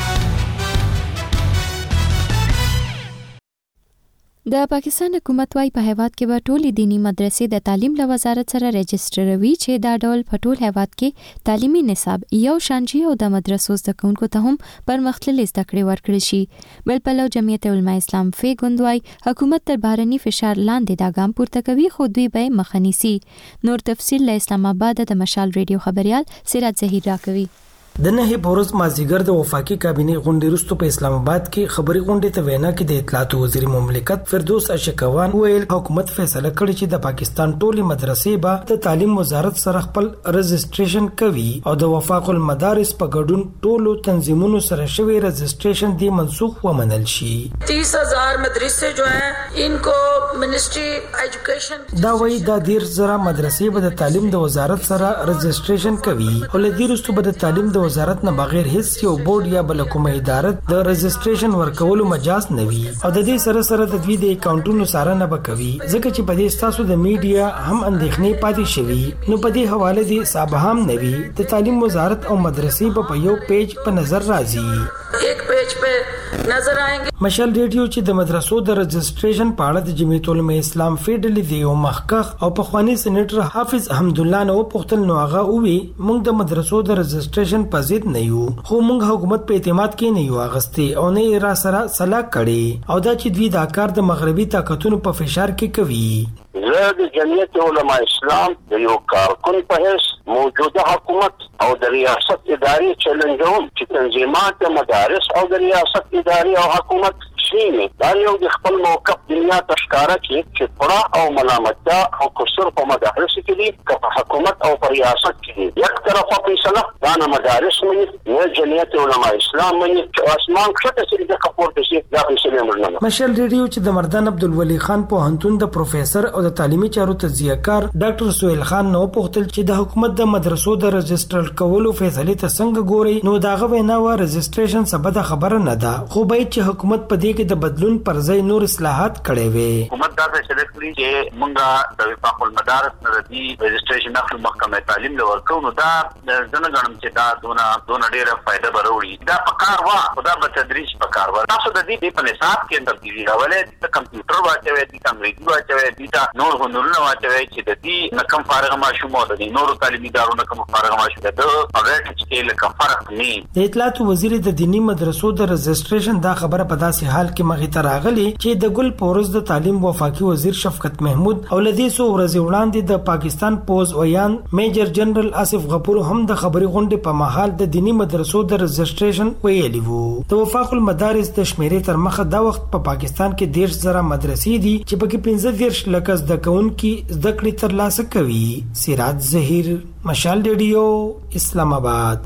د پاکستان حکومت وايي په هیواد کې به ټولې دینی مدرسې د تعلیم له وزارت سره رجسټروي چې دا ډول په ټول هیواد کې تعلیمي نصاب یو شانجي او د مدرسو زده کوونکو ته هم پرمختللي زده کړې ورکړي شي. بل پلو جمعیت علماء اسلام فی ګوند وايي حکومت تر بهرني فشار لاندې دا ګام پورته کوي خو دوی به مخه نیسي. نور تفصیل له اسلام آباد د مشال ریډیو خبريال سراج زهیر راکوي. د نهي پورز مازیګر د وفاقي کابینه غونډې وروسته په اسلام آباد کې خبري غونډې ته وینا کې د اطلاعات وزیر مملکت فردوس اشکوان ویل حکومت فیصله کړې چې د پاکستان ټولي مدرسې به د تعلیم وزارت سره خپل رجسټریشن کوي او د وفاق المدارس په ګډون ټولو تنظیمونو سره شوی رجسټریشن دی منسوخ ومنل شي. तीस हजार मदरसे जो हैं इनको मिनिस्ट्री एजुकेशन دا وایي د ډیر زره مدرسې به د تعلیم د وزارت سره رجسټریشن کوي او له دې وروسته به د تعلیم د د وزارت نه بغیر هیڅ یو بورډ یا بل کومه اداره د رجسټریشن ورکولو مجاز نه وي او د دې سره سره د دوی د اکاونټونو څارنه وکوي ځکه چې په دې ستاسو د میډیا هم اندېښنې پاتې شوي نو په دې حواله دي صاحب هم نوي د تعلیم وزارت او مدرسې په یو پیج په نظر راځي ایک پیج په نظر آएंगे مشال ریډیو چې د مدرسو د رجسټریشن په اړه د جمعیت العلماء اسلام فیډل دی او مخکخ او په خواني سېنیټر حافظ حمد الله نو پختل نو هغه وی موږ د مدرسو د رجسټریشن په ضد نه یو خو موږ حکومت په اعتماد کې نه یو اغستې او نه را سره صلاح کړي او دا چې دوی دا کار د مغربي طاقتونو په فشار کې کوي زه د جمعیت العلماء اسلام د یو کارکون په حیث موجوده حکومت او د ریاست ادارې چیلنجوم چې تنظیمات مدارس او د ریاست ادارې او حکومت شینه دا یو د خپل موقف دنیا تشکاره کې چې پړه او ملامتیا او قصور په مدارس کې دي که په حکومت او په ریاست کې دي یک طرفه فیصله دا نه مدارس مني نه جمعیت علماء اسلام مني چې اسمان کښته چې د کپور د شي دا فیصله مرنه مشال ریډیو چې د مردان عبدالولي خان په هنتون د پروفیسور او د تعلیمي چارو تجزیه‌کار ډاکټر سہیل خان نو پوښتل چې د حکومت د مدرسو د رجسټر کولو فیصله ته څنګه ګوري نو داغه وینا و رجسټریشن سبب خبره نه ده خو باید چې حکومت په دې کې د بدلون پر ځای نور اصلاحات کړي وي حکومت دا فیصله کړې چې موږ د وفاق المدارس نه د رجسټریشن اخلو محکمه تعلیم له ورکو نو دا ځنه غنم چې دا دونه دونه ډیره فائدہ وروړي دا پکار وا خدا په تدریج پکار وا تاسو د دې په نصاب کې تبدیلی راولې د کمپیوټر واچوي د انګریزي واچوي د نور هنرونه واچوي چې د دې کم فارغ ماشومو د نورو تعلیمي ادارو کم فارغ ماشوم د اغه چې له فرق نه د اطلاعات وزیر د دینی مدرسو د رجسټریشن دا خبره په داسې حال کې مخې ته راغلي چې د ګل پورز د تعلیم وفاقي وزیر شفقت محمود او لدی سو ورځ وړاندې د پاکستان پوز ویان میجر جنرال آصف غفور هم د خبري غونډې په محل د دینی مدرسو د رجسټریشن ویلي وو د وفاق المدارس د شمیرې تر مخه دا وخت په پاکستان کې ډیر زره مدرسې دي چې پکې پنځه دیرش لکه زده کوونکي زده کړې ترلاسه کوي سراج ظهیر مشال ریډیو اسلام آباد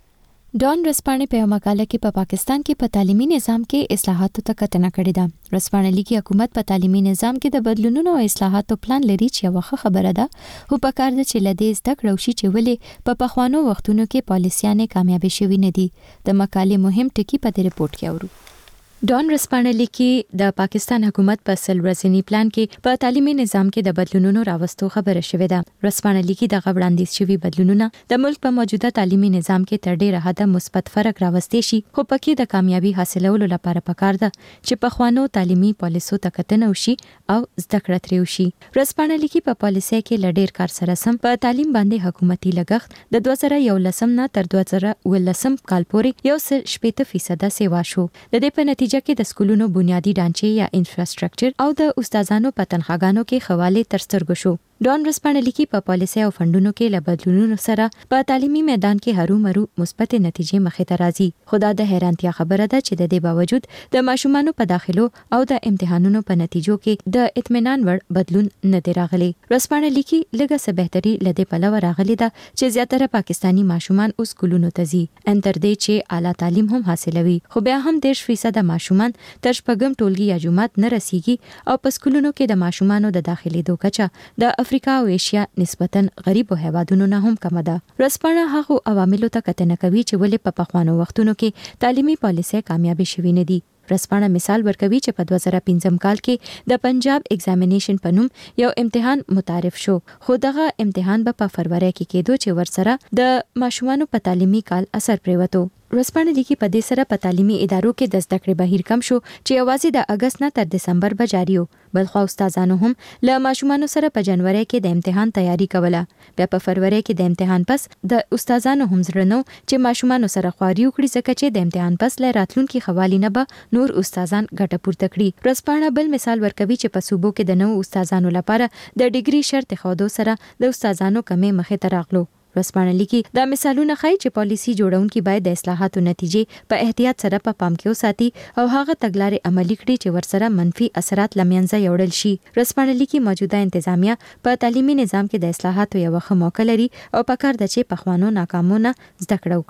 ډان رسپانې په مقاله کې په پا پاکستان کې په تعلیمي نظام کې اصلاحاتو ته کتنه کړې ده رسپانې لیکي حکومت په تعلیمي نظام کې د بدلونونو او اصلاحاتو پلان لري چې یو خبره ده خو په کار ده چې لدې زده کړو شي چې ولې په پخوانو وختونو کې پالیسیانه کامیاب شوي نه دي د مقالې مهم ټکی په دې رپورت کې اورو ډان رسپانې لیکي د پاکستان حکومت په سل ورځنی پلان کې په تعلیمي نظام کې د بدلونونو راوستو خبره شوې ده رسپانې لیکي د غوړاندیز شوي بدلونونه د ملک په موجوده تعلیمي نظام کې تر ډیره حده مثبت فرق راوستي شي خو پکې د کامیابی حاصلولو لپاره پکار ده چې په خوانو تعلیمي پالیسو ته کتنه وشي او زده کړه ترې وشي رسپانې لیکي په پالیسي کې لډیر کار سره سم په تعلیم باندې حکومتي لګښت د دوه زره یولسم نه تر دوه زره ولسم کال پورې یو سل شپږ فیصد سیوا شو د دې په نتیجه کې د سکولونو بنیادی ډانچې یا انفراستراکچر او د استادانو په تنخواګانو کې خواله تر سترګو شو ډان رسپانې لیکي په پالیسي او فندونو کې له بدلونونو سره په تعلیمي میدان کې هرو مرو مثبت نتیجې مخې ته راځي خدا د حیرانتیا خبره ده چې د دې باوجود د ماشومانو په داخلو او د امتحانونو په نتیجو کې د اطمینان وړ بدلون نه دی راغلی رسپانې لیکي لږه څه بهتري لدې پلوه راغلی ده چې زیاتره پاکستانی ماشومان اوس سکولونو ته ځي انتر دې چې اعلی تعلیم هم حاصلوي خو بیا هم ډېر فیصد ماشومان تر شپږم ټولګي یا جماعت نه رسیږي او په سکولونو کې د ماشومانو د داخلي دوکچه د افریقا او ایشیا نسبتاً غریبو هیوادونو نه هم کم ده رسپانه هغه عواملو ته کتنه کوي چې ولې په پخوانو وختونو کې تعلیمي پالیسي کامیاب شوي نه دي رسپانه مثال ورکوي چې په دوه زره پنځم کال کې د پنجاب ایگزامینیشن په نوم یو امتحان متعارف شو خو دغه امتحان به په فروری کې کېدو چې ورسره د ماشومانو په تعلیمي کال اثر پریوتو رسپانه لیکي په دې سره په تعلیمي ادارو کې د زده کړې بهیر کم شو چې یوازې د اگست نه تر دسمبر به جاری وو بلخو استادانو هم له ماشومانو سره په جنوري کې د امتحان تیاری کوله بیا په فروری کې د امتحان پس د استادانو هم زرنو چې ماشومانو سره خواري وکړي ځکه چې د امتحان پس له راتلونکي خوالي نه به نور استادان ګټه پورته کړي رسپانه بل مثال ورکوي چې په صوبو کې د نو استادانو لپاره د ډیګري شرط خودو سره د استادانو کمې مخې ته راغلو رسپانه لیکي دا مثالونه ښایي چې پالیسي جوړونکي باید د اصلاحاتو نتیجې په احتیاط سره په پام کې وساتي او هغه تګلارې عملي کړي چې ورسره منفي اثرات لمنځه یوړل شي رسپانه لیکي موجوده انتظامیه په تعلیمي نظام کې د اصلاحاتو یو ښه موقع لري او پکار ده چې پخوانو ناکامونه زده کړه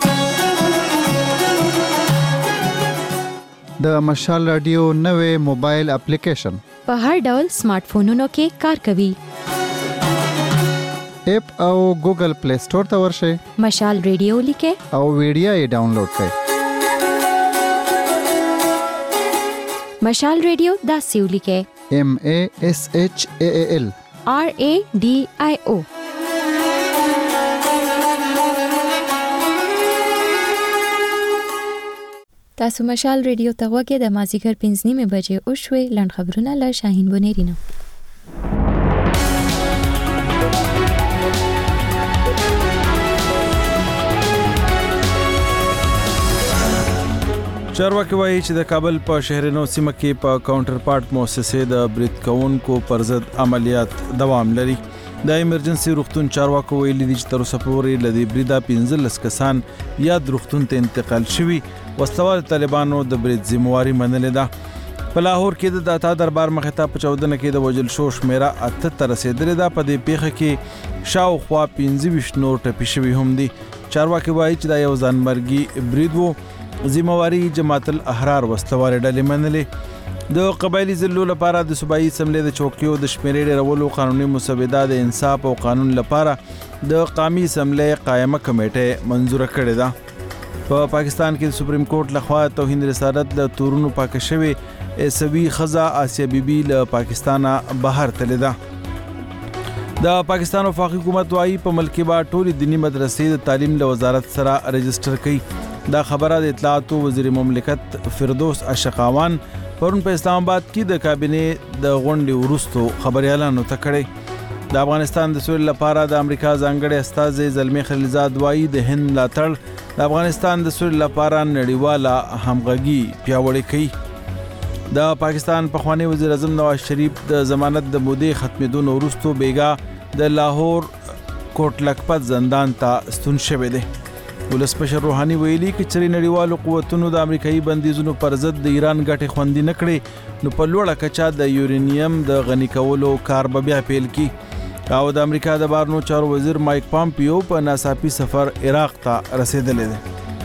وکړي د مشال رادیو نوې موبایل اپلیکیشن په هر ډول سمارټ فونونو کې کار کوي اپ او ګوګل پلی سٹور ته ورشئ. مشال ریډیو لیکه او ویډیو یې ډاونلوډ کړئ. مشال ریډیو دا سیو لیکه M A S H A A L R A D I O. تاسو مشال ریډیو ته وګورئ. د مازیګر پنځه نیمه بجې او شوي لند خبرونه له شاهین بونیرینو. چارواکي وایي چې د کابل په شهرینو سیمه کې په کاونټر پارت مؤسسې د برید کوونکو پر ضد عملیات دوام لري. د ایمرجنسي روغتون چارواکو ویلي دي چې تر اوسه پورې لدی بریدا پنځلس کسان یاد روغتون ته انتقال شوي. وسلوال طالبانو د برید ذمہواری منلې ده. په لاهور کې د داتا دربار مخې ته په چودنه کې د وجل شو شمیره اته ته رسیدلې ده. په دې پیښه کې شاوخوا پنځه ویشت نور ټپي شوي هم دي. چارواکي وایي چې دا یو ځانمرګي برید و. ذمہواری جماعت الاحرار وسلوال ډلې منلې. د قبایلی ضلعو لپاره د صوبایي اسمبلی د چوکیو د شمیرې ډیرولو قانوني مسوده د انصاف او قانون لپاره د قومي اسمبلی قائمه کمیټه منزور کړې ده. په پا پاکستان کې د سپریم کورټ لخوا توهین رسالت له تورونو پاک شوی ایسوي خزا آسیا بیبي له پاکستانه بهر تللی ده. د پاکستان وفاقي حکومت وايي په ملک کې با ټولې دینی مدرسې د تعلیم له وزارت سره رجسټر کړي. دا خبره د اطلاعات او وزیر مملکت فردوس اشقاوان پرون په اسلام آباد کې د کابینې د غونډې وروستو خبريالانو ته کړي. د افغانستان د سولې لپاره د امریکا ځانګړي استازي زلمی خلیلزاد وايي د هند ملاتړ د افغانستان د سولې لپاره نړیواله همغږي پیاوړې کوي. د پاکستان پخوانی وزیر اعظم نواز شریف د ضمانت د مودې ختمېدو وروستو بیګا د لاهور کوټ لکپت زندان ته ستون شوی دی. ولسمشر روحاني ویلي چې چری نړیوالو قوتونو د امریکایي بندیزونو پر ضد د ایران ګټې خوندي نه کړي نو په لوړه کچا د یورینیم د غني کولو کار به بیا پیل کی. او د امریکا د بهرنیو چارو وزیر مایک پامپیو په ناڅاپي سفر عراق ته رسیدلی دی.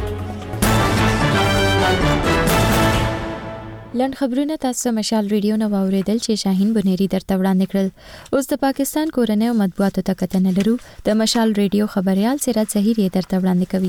لند خبرونه تاسو مشال ریډیو نو اوریدل چې شاهین بونیری درته وړاندې کړل. اوس د پاکستان کورنۍ او مطبوعاتو ته کتنه لرو. د مشال ریډیو خبريال سراج ظهیری درته وړاندې کوي.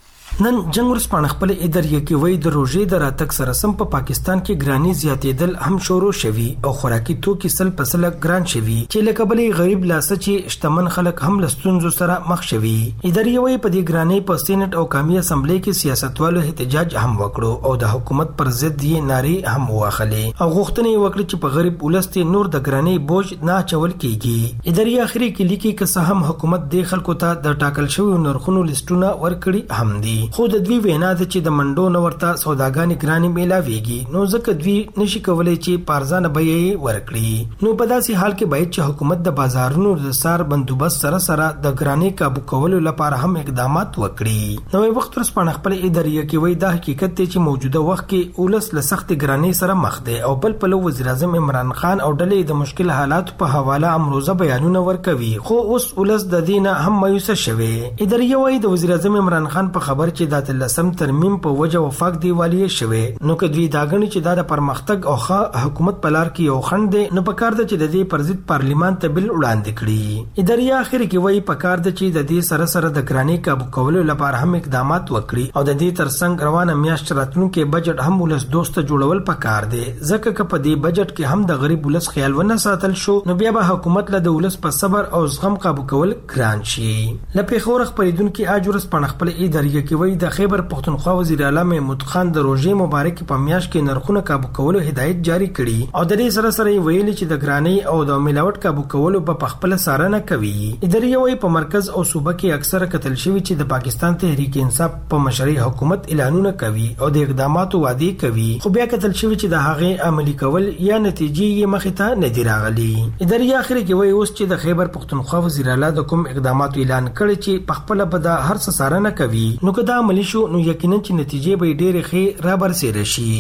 نن جنگ ورسپانه خپل ادارې کې وای د روزې د راتک سره سم په پاکستان کې ګرانی زیاتېدل هم شروع شوي او خوراکي توکي سل پسله ګران شوي چې لکه بلې غریب لاسه چې شتمن خلک هم لستونزو سره مخ شوي. ادارې وای په دې ګرانی په سېنات او قومي اسمبلی کې سیاستوالو احتجاج هم وکړو او د حکومت پر ضد یې ناري هم واخلې او غوښتنې وکړي چې په غریب ولستي نور د ګرانی بوج نه چول کیږي. ادارې اخري کې لیکي که څه هم حکومت د خلکو ته د ټاکل شوی نرخونو لیستونه ورکړي هم دي خو د دوی وینا ده چې د منډو نو ورته سوداګانی ګرانی میلاویږي نو ځکه دوی نشي کولای چې پارزانه بیې ورکړي. نو په داسې حال کې باید چې حکومت د بازارونو د سار بندوبست سره سره د ګرانی قابو کولو لپاره هم اقدامات وکړي. نو وخت ورسپانه خپل ادارې کې وای دا حقیقت دی چې موجوده وخت کې اولس له سخت ګرانی سره مخ دی او بل په وزیر اعظم عمران خان او ډلې د مشکل حالات په حواله امروزه بیانونه ورکوي خو اوس اولس د دینه هم مایوسه شوي. ادارې وای د وزیر اعظم عمران خان په خبر چې د لسم ترمیم په وجه وفاق دیوالیه شوه نو که دوی داغنی چې دا د پرمختګ او ښه حکومت په لار کې یو خند دی نو په کار ده چې د دې پر ضد پارلیمان ته بل وړاندې کړي. ادارې اخر کې وایي په کار ده چې د دې سره سره د ګرانی قابو کولو لپاره هم اقدامات وکړي او د دې ترڅنګ روانه میاشت راتلونکي بجټ هم ولس دوست جوړول پکار دی ځکه چې په دې بجټ کې هم د غریب ولس خیال ونه ساتل شو نو بیا به حکومت له د ولس په صبر او زغم قابو کول ګران شي. لپاره خور خبرېدونکو اجورس پنځ خپل ادارې کې وایي د خیبر پختونخوا وزیر اعلی محمود خان د روزې مبارک په میاشت کې نرخونه قابو کولو هدایت جاری کړي او د دې سره سره ویلي چې د ګرانی او د ملاوت قابو کولو په خپل سارنه کوي. ادارې وایي په مرکز او صوبه کې اکثره کتل شوی چې د پاکستان تحریک انصاف په مشرۍ حکومت اعلانونه کوي او د اقداماتو وعده کوي خو بیا کتل شوی چې د هغه عملی کول یا نتیجې یې مخې ته نه دی راغلي. ادارې اخر کې وایي اوس چې د خیبر پختونخوا وزیر اعلی د کوم اقداماتو اعلان کړي چې په خپل به د هر څه سارنه کوي نو که دا عملی شو نو یقینا چې نتیجې به ډېرې ښې را برسېره شي.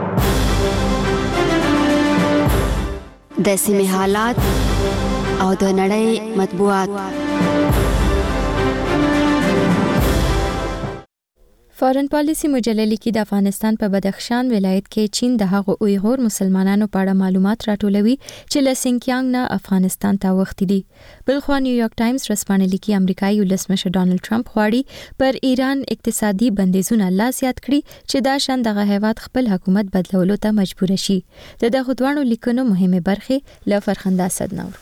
د سیمې حالات او د نړۍ مطبوعات. فارن پالیسی مجله لیکي د افغانستان په بدخشان ولایت کې چین د هغو اویغور مسلمانانو په اړه معلومات راټولوي چې له سینکیانګ نه افغانستان ته وختي دي. بلخوا نیویارک ټایمز رسپانه لیکي امریکایي ولسمشر ډانلډ ټرمپ غواړي پر ایران اقتصادي بندیزونه لا زیات کړي چې دا شان دغه هیواد خپل حکومت بدلولو ته مجبور شي. د دغه دوه لیکنو مهمه برخه له فرخنده اسد نور.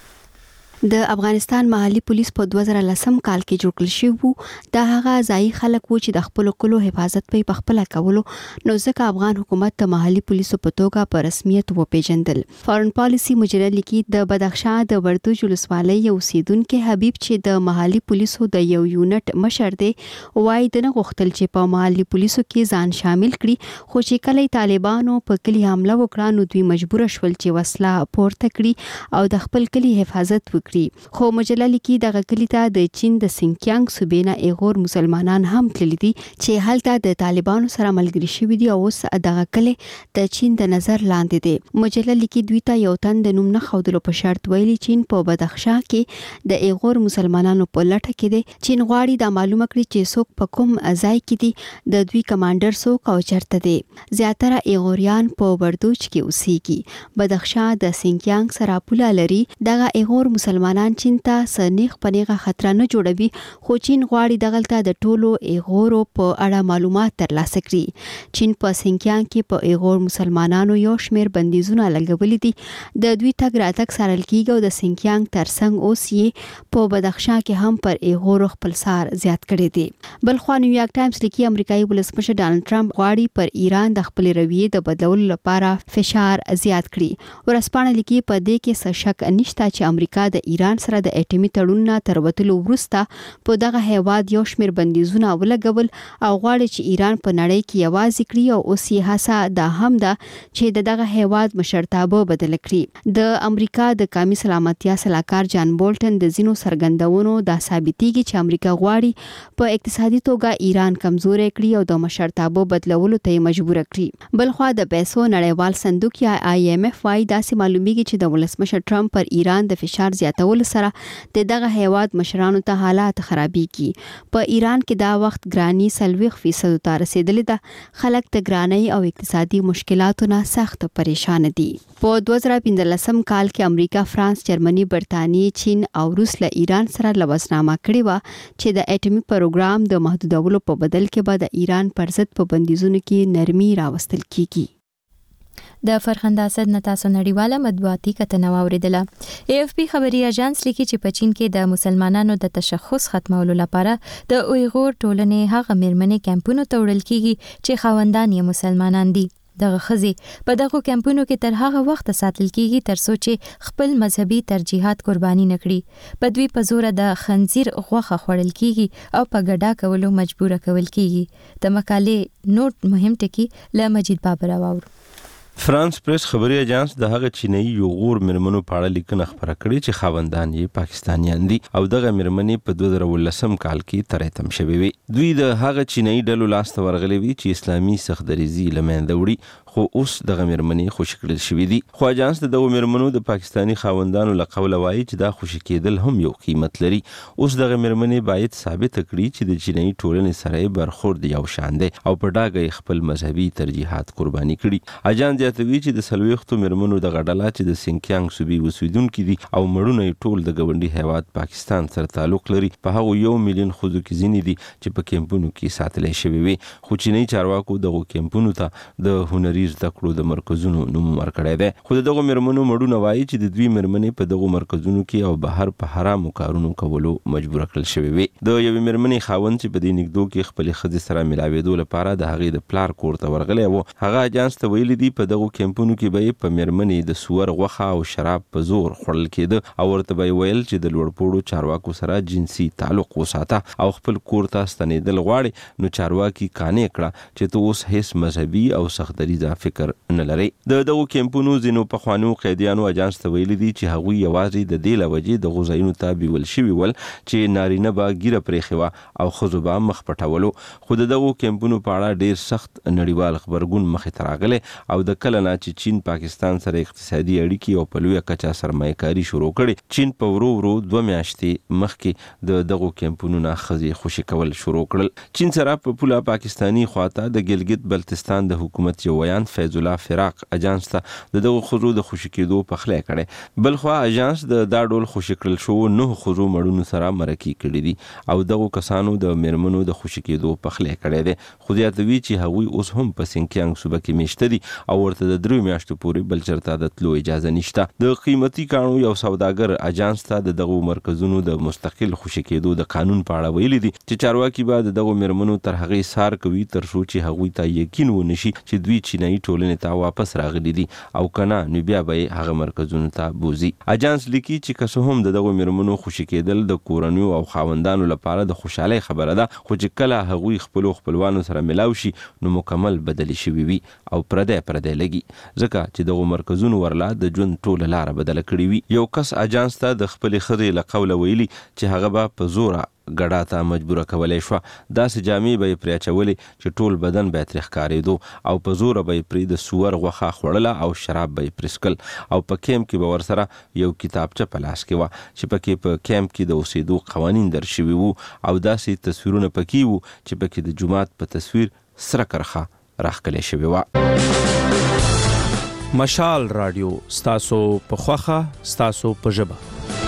د افغانستان محلي پولیس په دوه زره لسم کال کې جوړ کړل شوی وو. دا هغه ځایي خلک وو چې د خپل کلو حفاظت په خپل کولو، نو ځکه افغان حکومت د محلي پولیسو په توګه په رسمیت وپیژندل. فارن پالیسی مجله لیکي د بدخشان د وردوج ولسوالۍ یو اوسیدونکو حبیب چې د محلي پولیسو د یو یونټ مشر دی، وایي د نه غوښتل چې په محلي پولیسو کې ځان شامل کړي، خو چې کله طالبانو په کلی حمله وکړه نو دوی مجبور شول چې وسله پورته کړي او د خپل کلی حفاظت وکړي. خو مجله لیکي دغه کلی ته د چین د سینکیانګ صوبې نه ایغور مسلمانان هم تللي دي چې هلته د طالبانو سره ملګري شوي دي او اوس دغه کلی د چین د نظر لاندې دی. مجله لیکي دوی ته یو تن د نوم نه ښودلو په شرط ویلي چین په بدخشان کې د ایغور مسلمانانو په لټه کې دی. چین غواړي دا معلومه کړي چې څوک په کوم ځای کې دي، د دوی کمانډر څوک او چرته دی. زیاتره ایغوریان په وردوج کې اوسېږي. بدخشان د سینکیانګ سره پوله لري. دغه ایغور مسلمانان مسلمانان چین ته سنیخ پنیغه خطر نه جوړوي، خو چین غواړي دغلته د ټولو ایغورو په اړه معلومات ترلاسه کړي. چین په سینکیانګ کې په ایغور مسلمانانو یو شمیر بندیزونه لګولي دي. د دوی تګ راتګ څارل کیږي او د سینکیانګ ترڅنګ اوس یې په بدخشان کې هم پر ایغورو خپلسار زیات کړي دي. بلخوا نیویارک ټایمز لیکي امریکایي ولسمشر ډانلډ ټرمپ غواړي پر ایران د خپل رویې د بدلولو لپاره فشار زیات کړي. ورسپانه لیکي په دې کې څه شک نشته چې امریکا د ایران سره د اټومي تړون نه تر وتلو وروسته په دغه هیواد یو شمیر بندیزونه ولګول او غواړي چې ایران په نړۍ کې یوازې کړي او اوس یې هڅه دا هم ده چې د دغه هیواد مشرتابه بدل کړي. د امریکا د قومي سلامتیا سلاکار جان بولټن د ځینو څرګندونو دا ثابتېږي چې امریکا غواړي په اقتصادي توګه ایران کمزوري کړي او د مشرتابه بدلولو ته مجبور کړي. بلخوا د پیسو نړیوال صندوق یا آی ایم اف وايي داسې معلومیږي چې د ولسمشر ټرمپ پر ایران د فشار زیاتولو سره د دغه هیواد مشرانو ته حالات خرابېږي. په ایران کې دا وخت ګرانی سلويخ فیصد ته رسیدلې ده. خلک د ګرانی او اقتصادي مشکلاتو نه سخت پریشان دي. په دوه زره پنځلسم کال کې امریکا، فرانس، جرمني، برتانیې، چین او روس له ایران سره لوسنامه کړې و چې د اټومي پروګرام د محدودولو په بدل کې به د ایران پر ضد په بندیزونو کې نرمي راوستل کیږي. د فرخنده اسد نه تاسو نړیواله مطبوعاتي کتنه واوریدله. ای اف پی خبري اژانس لیکي چې په چین کې د مسلمانانو د تشخص ختمولو لپاره د اویغور ټولنې هغه میرمنې کمپونو ته وړل کیږي چې خاوندان یې مسلمانان دي. دغه خزي په دغه کمپونو کې تر هغه وخت ساتل کیږي تر څو چې خپل مذهبي ترجیحات قرباني نکړي. په دوی په زور د خنزیر غوښه خوړل کیږي او په ګډا کولو مجبور کول کیږي. د مقالې نوٹ مهم ټکی له مجید بابر واورو. فرانس پریس خبري اژانس د هغه چینایي یوغور مرمنو په اړه لیکنه خبره کړې چې خاوندان یې پاکستانیان دي او دغه مرمنې په دوه زره ولسم کال کې تر اتم شوي وي. دوی د هغه چینایي ډلو لاس ته ورغلي وي چې اسلامي سختدریزي له منځه وړي، خو اوس دغه مرمنې خوشي کړل شوي دي. خو اژانس د دغه مرمنو د پاکستاني خاوندانو له قوله وایي چې دا خوشي کېدل هم یو قیمت لري. اوس دغه مرمنې باید ثابت کړي چې د چینایي ټولنې سره برخورد یو شان دی او په ډاګه خپل مذهبي ترجیحات قرباني کړي. اژانس زیاتوي چې د سلويختو مرمنو د غډلا چې د سینکیانګ صوبې اوسیدونکي دي او مړونه ټول د ګاونډي هیواد پاکستان سره تعلق لري، په هغه یو میلیون ښځو کې ځینې دي چې په کیمپونو کې ساتلې شوي وي. خو چینایي چارواکو دغو کیمپونو ته د هنري زده کړو د مرکزونو نوم ورکړی دی. خو د دغو مرمنو مړونه وایي چې د دوی مرمنې په دغو مرکزونو کې او بهر په حرامو کارونو کولو مجبور کړل شوي وي. د یوې مرمنې خاوند چې په دې نږدو کې خپلې ښځې سره ملاوېدو لپاره د هغې د پلار کور ته ورغلی و، هغه اجانس ته ویلي دي په دغو کیمپونو کې به په مرمنې د سور غوښه او شراب په زور خوړل کېده او ورته به ویل چې د لوړپوړو چارواکو سره جنسي تعلق وساته او خپل کور ته ستنېدل غواړي، نو چارواکي قانع کړه چې ته اوس هیڅ مذهبي او سختدریز دا فکر نه لري. د دغو کیمپونو ځینو پخوانیو قیدیانو اجانس ته ویلي دي چې هغوی یوازې د دې له وجې دغو ځایونو ته بیول شوي ول چې نارینه به ګیره پرېښې وه او ښځو به مخ پټولو. خو د دغو کیمپونو په اړه ډېر سخت نړیوال غبرګون مخې ته راغلی او د کله نه چې چین پاکستان سره اقتصادي اړیکې او په لویه کچه سرمایه‌کاري شروع کړې، چین په ورو ورو دوه میاشتې مخکې د دغو کیمپونو نه ښځې خوشي کول شروع کړل. چین سره په پوله پاکستاني خواته د ګلګت بلتستان د حکومت یو ویان فیض الله فراق اجانس ته د دغو ښځو د خوشي کېدو پخلی کړی. بلخوا اجانس د دا ډول خوشي کړل شوو نهو ښځو مړونو سره مرکې کړي دي او دغو کسانو د میرمنو د خوشي کېدو پخلی کړی دی. خو زیاتوي چې هغوی اوس هم په سینکیانګ صوبه کې میشته دي او ورته د دریو میاشتو پورې بل چېرته د تلو اجازه نشته. د قیمتي کاڼو یو سوداګر اجانس ته د دغو مرکزونو د مستقل خوشي کېدو د قانون په اړه ویلي دي چې چارواکي به د دغو میرمنو تر هغې سار کوي تر څو چې هغوی ته یقین ونشي چې دوی چینایي ټولنې ته واپس راغلي دي او که نه نو بیا به یې هغه مرکزونو ته بوځي. اجانس لیکي چې که څه هم د دغو میرمنو خوشي کېدل د کورنیو او خاوندانو لپاره د خوشحالۍ خبره ده، خو چې کله هغوی خپلو خپلوانو سره ملاو شي نو مکمل بدلې شوي وي او پردی پردی لګي، ځکه چې دغو مرکزونو ورلا د ژوند ټوله لاره بدله کړې وي. یو کس اجانس ته د خپلې ښځې له قوله ویلي چې هغه به په زوره ګډا ته مجبوره کولی شوه. داسې جامې به یې پرې اچولې چې ټول بدن به یې ترې ښکارېدو او په زوره به یې پرې د سور غوښه خوړله او شراب به یې پرې څښل او په کیمپ کې به ورسره یو کتابچه په لاس کې وه چې پکې په کیمپ کې د اوسېدو قوانین در شوي وو او داسې تصویرونه پکې وو چې پکې د جومات په تصویر سره کرښه راښکلې شوې وه. مشال رادیو ستاسو په خوښه ستاسو په ژبه.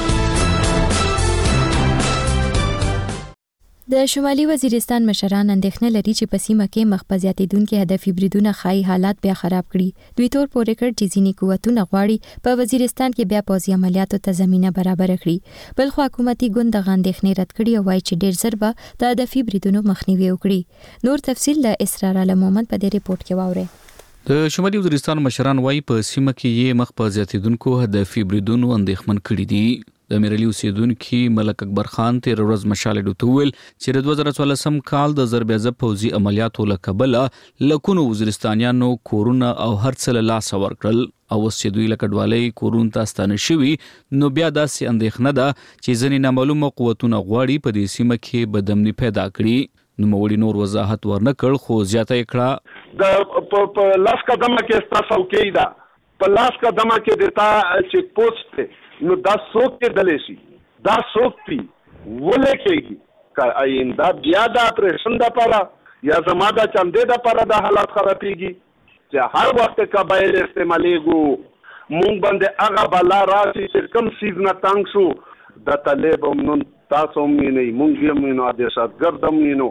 د شمالي وزیرستان مشران اندېښنه لري چې په سیمه کې مخ په زیاتېدونکي هدفي بریدونه ښایي حالات بیا خراب کړي. دوی تور پورې کړ چې ځینې قوتونه غواړي په وزیرستان کې بیا پوځي عملیاتو ته زمینه برابره کړي. بلخو حکومتي ګوند دغه اندېښنې رد کړي او وایي چې ډېر ژر به د هدفي بریدونو مخنیوي وکړي. نور تفصیل د اسرار عالم محمد په دې ریپورت کې واورئ. د شمالي وزیرستان مشران وایي په سیمه کې یې مخ په زیاتېدونکو هدفي بریدونو اندېښمن کړي دي. د میرلی اوسیدونکو ملک اکبر خان تیر ورځ مشال ډوته ویل چې د دوه زره څوارلسم کال د ضربېزه پوځي عملیاتو له کبله لکونو وزیرستانیانو کورونه او هر څه له لاسه ورکړل او اوس چې دوی له کډوالۍ کورونو ته ستانه شوي نو بیا داسې اندېښنه ده چې ځینې نامعلومه قوتونه غواړي په دې سیمه کې بدامني پیدا کړي. نوموړي نور وضاحت ورنه کړ خو زیاته یې کړه د په لاس قدمه کې ستا څوکۍ ده، په لاس قدمه کې د تا چیک پوسټ دی، نو دا څوک کېدلی شي، دا څوک دي، ولې کېږي؟ که آینده بیا د اپریشن دپاره یا زما د چندې دپاره دا حالات خرابېږي چې هر وخت قبایل استعمالیږو مونږ باندې هغه بلا راشي چې کوم څیز نه تنګ شو د طالب هم نن تاسو هم وینئ مونږ هم وینو دهشتګرد هم وینو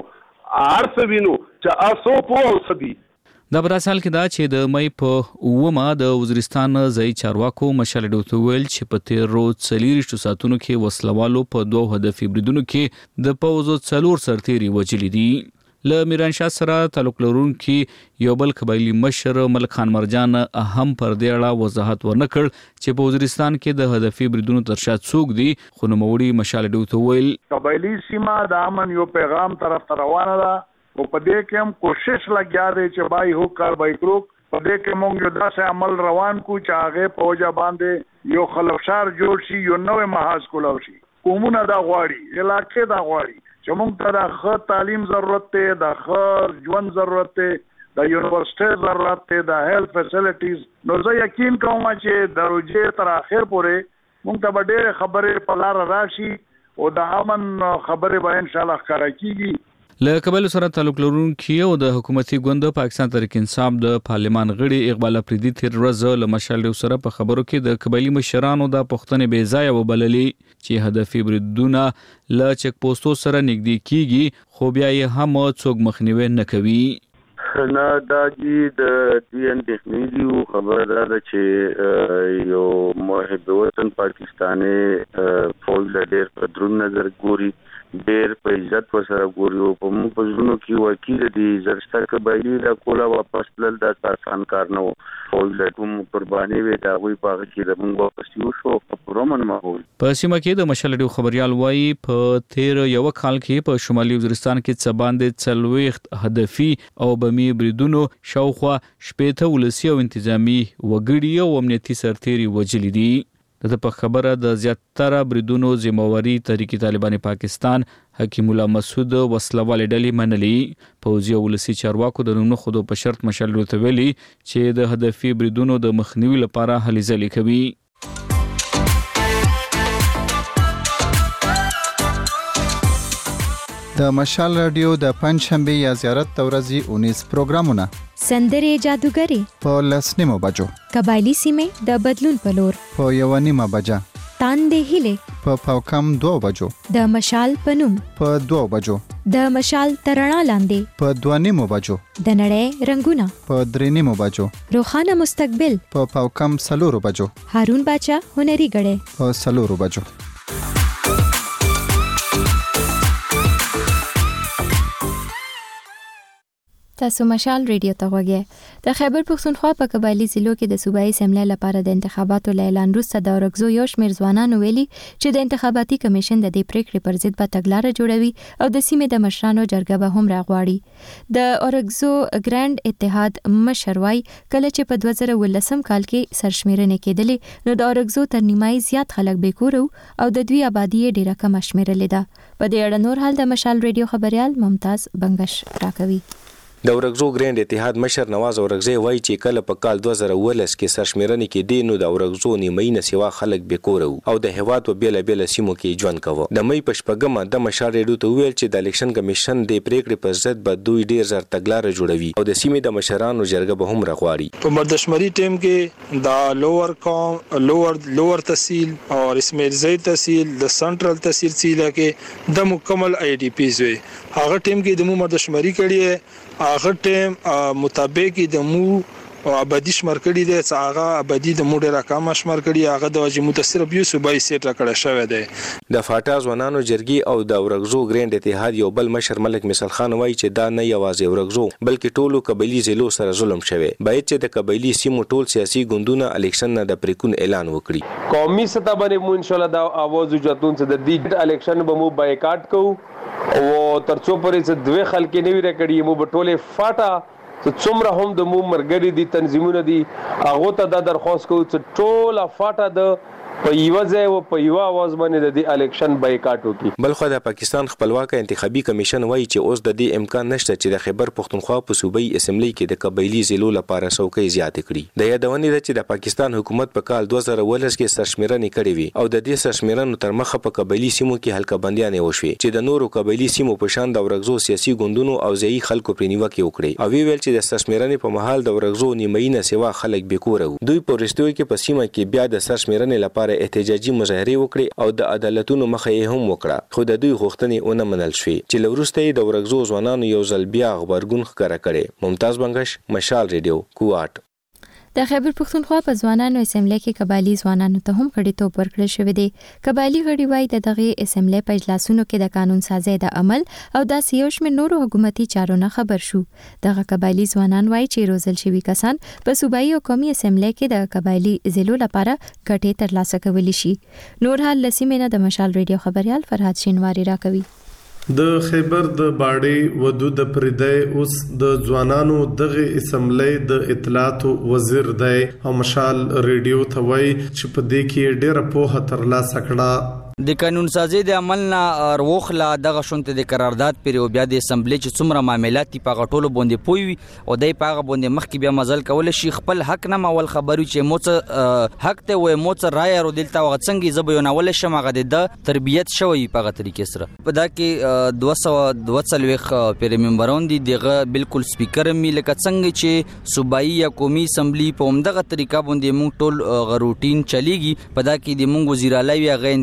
هر څه وینو چې هغه څوک و او څه دي. دا په داسې حال کې ده چې د مۍ په اوومه د وزیرستان ځایي چارواکو مشال ډوته ویل چې په تېرو څلېرویشتو ساعتونو کې وسلوالو په دوو هدفي بریدونو کې د پوځو څلور سرتېري وژلي دي. له میرانشاه سره تعلق لرونکي یو بل قبایلي مشر ملک خان مرجان هم پر دې اړه وضاحت ورنه کړ چې په وزیرستان کې د هدفي بریدونو تر شا څوک دي. خو نوموړي مشال ډوته ویل قبایلي سیمه د امن یو پیغام طرف ته روانه ده او په دې کې هم کوشش لګیا دی چې بای هو کار بای کروک په دې کې مونږ یو داسې عمل روان کو چې هغه په وجه باندې یو خلفشار جوړ شي، یو نوې محاذ کولاو شي. قومونه دا غواړي، علاقې دا غواړي چې مونږ ته د ښه تعلیم ضرورت دی، د ښه ژوند ضرورت دی، د یونیورسټۍ ضرورت دی، د هیلث فیسیلیټیز. نو زه یقین کوم چې د روجې تر اخر پورې مونږ ته به ډېرې خبرې په لاره راشي او د امن خبرې به انشاءالله ښکاره کېږي. له قبایلو سره تعلق لرونکي او د حکومتي ګوند پاکستان تحریک انصاف د پارلمان غړي اقبال افریدي تیر ورځ له مشال ډیو سره په خبرو کې د قبایلي مشرانو د پښتنې بې ځایه وبللې چې هدفي بریدونه له چک پوسټو سره نږدې کیږي خو بیا یې هم څوک مخنیوي نه کوي. نه دا جی د دې اندېښنې خبره ده چې یو محب وطن پاکستاني فوج له ډېر په درون نظر ګوري، ډېر په عزت ورسره ګوري او په موږ په زړونو کې وکیل دي زرسته قبایلي د کوله واپس تلل د آسان کار نه و. فوج له کوم قرباني وي د هغوی په هغه کې د موږ واپس یو شو په پوره منمهول. په سیمه کې د مشال ډیو خبريال وایي په تیر یو کال کې په شمالي وزیرستان کې څه باندې څلويخت هدفي او بمي بریدونو شاوخوا شپېته ولسی او انتظامی وګړي او امنیتي سرتيري وجلي دي. د په خبره د زیاتره بریدونو ذمہواری تحریک طالبان پاکستان حکیم الله مسعود وسلوال ډلې منلي. پوځي او ولسی چارواکو د نومو خودو په شرط مشال ته ویلي چې د هدفي بریدونو د مخنیوي لپاره هلې ځلې کوي. د مشال رادیو د پنځشنبه یا زیارت ورځې اونیس پروګرامونه سندرې جادوګری په لسنیمو بجو، قبایلی سیمه د بدلون په لور په یو نیمه بجه، تاندې هیله په پاوکم دوه بجو، د مشال پنوم په دوه بجو، د مشال ترڼا لاندې په دوه نیمو بجو، د نړۍ رنگونه په درې نیمو بجو، روخانه مستقبل په پاوکم سلورو بجو، هارون باچا هنري غړې په سلورو بجو. تاسو مشال ریډیو ته غوږی. د خیبر پښتونخوا په قبایلی ضلعو کې د صوبایي اسمبلی لپاره د انتخاباتو اعلان وروسته د اورګزو یو شمېر ځوانانو ویلي چې د انتخاباتي کمیشن د دې پریکړې پر ضد به تګلاره جوړوي او د سیمې د مشرانو جرګه به هم راغواړي. د اورګزو ګرانډ اتحاد مشر وای کله چې په دوه زره ولسم کال کې سرشمیرنې کېدلې نو د اورګزو تر نیمایي زیات خلک بیکور او د دوی آبادی ډیره کم شمیرلې ده. په دې اړه نور حال د مشال ریډیو خبريال ممتاز بنگش راکوي. د اورګزو ګرانډ اتحاد مشر نواز اورګزی وایي چې کله په کال دوه زره ولس کې سرشمیرنې کې دی نو د اورګزو نیمایي نه سیوا خلک بیکور او د هیواد په بیل بیل سیمو کې ژوند کاوه. د مې په شپږمه د مشال ریډیو ته ویل چې د الیکشن کمیشن د پریکړې پر ضد به دوی ډیر زر تګلارې جوړوي او د سیمې د مشرانو جرګه به هم راغواړي. په مردشمري ټیم کې د لوور قوم لوور لوور تحصیل او اسماعیل زئی تحصیل د سنټرل تحصیل سیله کې د مکمل آی ډی پیز وي. هغه ټیم کې د مو مردشمري کړي هغه ټیم مطابق د مو آبادی شمار کړي دي چې هغه آبادی د موډ رقم شمار کړي هغه د واجب متصر بیو صوبایي سیټ راکړه شوی دی. د فاټا ځوانانو جرګي او د اورګزو ګرانډ اتحاد یو بل مشر ملک مثال خان وایي چې دا نه یوازې اورګزو بلکې ټولو قبایلی ضلعو سره ظلم شوی. باید چې د قبایلی سیمو ټول سیاسي ګوندونه الیکشن نه د پریکون اعلان وکړي. قومي سطح باندې مو ان شاء الله د اواز جوتون چې د دې الیکشن به مو بایکاټ کوو او ترڅو پرې چې دوه خلک نه ویره کړي مو بټوله فاټا چې څومره هم د مو مرګري دي تنظیمونه دي هغه ته د درخواست کوو چې ټول فاټا د په یو ځای او په یو आवाज باندې د الیکشن بایکاټ وکړي. بلخو د پاکستان خپلواک انتخابي کمیشن وایي چې اوس د دې امکان نشته چې د خیبر پښتونخوا په صوبایي اسمبلی کې د قبایلی ضلعو لپاره څوکۍ زیات کړي. د یادونې ده چې د پاکستان حکومت په کال دوه زره ولس کې سرشمیرنې کړې وي او د دې سرشمیرنو تر مخه په قبایلی سیمو کې هلکه بندیانې وشوي چې د نورو قبایلی سیمو په شان د اورګزو سیاسي ګوندونو او ځایي خلکو پرې نیوکه وکړي او ویل چې د سرشمیرنې په محل د اورګزو نیمایي نه سیوا خلک بیکور وو. دوی په رښتیو کې په سیمه کې بیا د سرشمیرنې لپاره احتجاجي مظاهره وکړي او د عدالتونو مخه یې هم وکړه خو د دوی غوښتنې ونه منل شوې چې لورسته د اورګزو ځوانانو یو ځل بیا خبرګون ښکاره کړي. ممتاز بنگش مشال ریډیو کوټ. د خیبر پښتونخوا په ځوانانو اسمبلی کې قبایلی ځوانانو ته هم غړیتوب ورکړل شوی دی. قبایلی غړي وایي د دغه اسمبلی په اجلاسونو کې د قانون سازي د عمل او د سیاست مې نورو حکومتي چارو نه خبر شو. دغه قبایلی ځوانان وایي چې روزل شوی کسان په صوبایي او قومي اسمبلی کې د قبایلی ضلعو لپاره ګټې ترلاسه کولی شي. نور حال لسیمه نه د مشال ریډیو خبريال فرحات شینواری راکوي. د خیبر د باړې ودود پردې اوس د ځوانانو دغه اسمبلی د اطلاعات وزیر دی او مشال ریډیو ته وایي چې په دې کې ډېر په ترلاسه کړه. د قانون سازي د عمل نه روخلا دغه شونته د قرارداد پر او بیا د اسمبلی چې څومره معاملات په غټولو باندې پوي او دای په باندې مخکې بیا مزل کول شي خپل حق نه مول خبرو چې موڅ حق ته و موڅ رائے ورو دلته وغڅنګي زبېونول شمغه د تربيت شوی په غا طریقې سره په دا کې دوه سوه دوه څلوېښت پر ممبران دي دغه بالکل سپیکر می لکه څنګه چې صوبایي یا قومي اسمبلی په همدغه طریقه باندې موږ ټول غروټین چلیږي په دا کې د موږ وزیر اعلی یا غیر انتخاب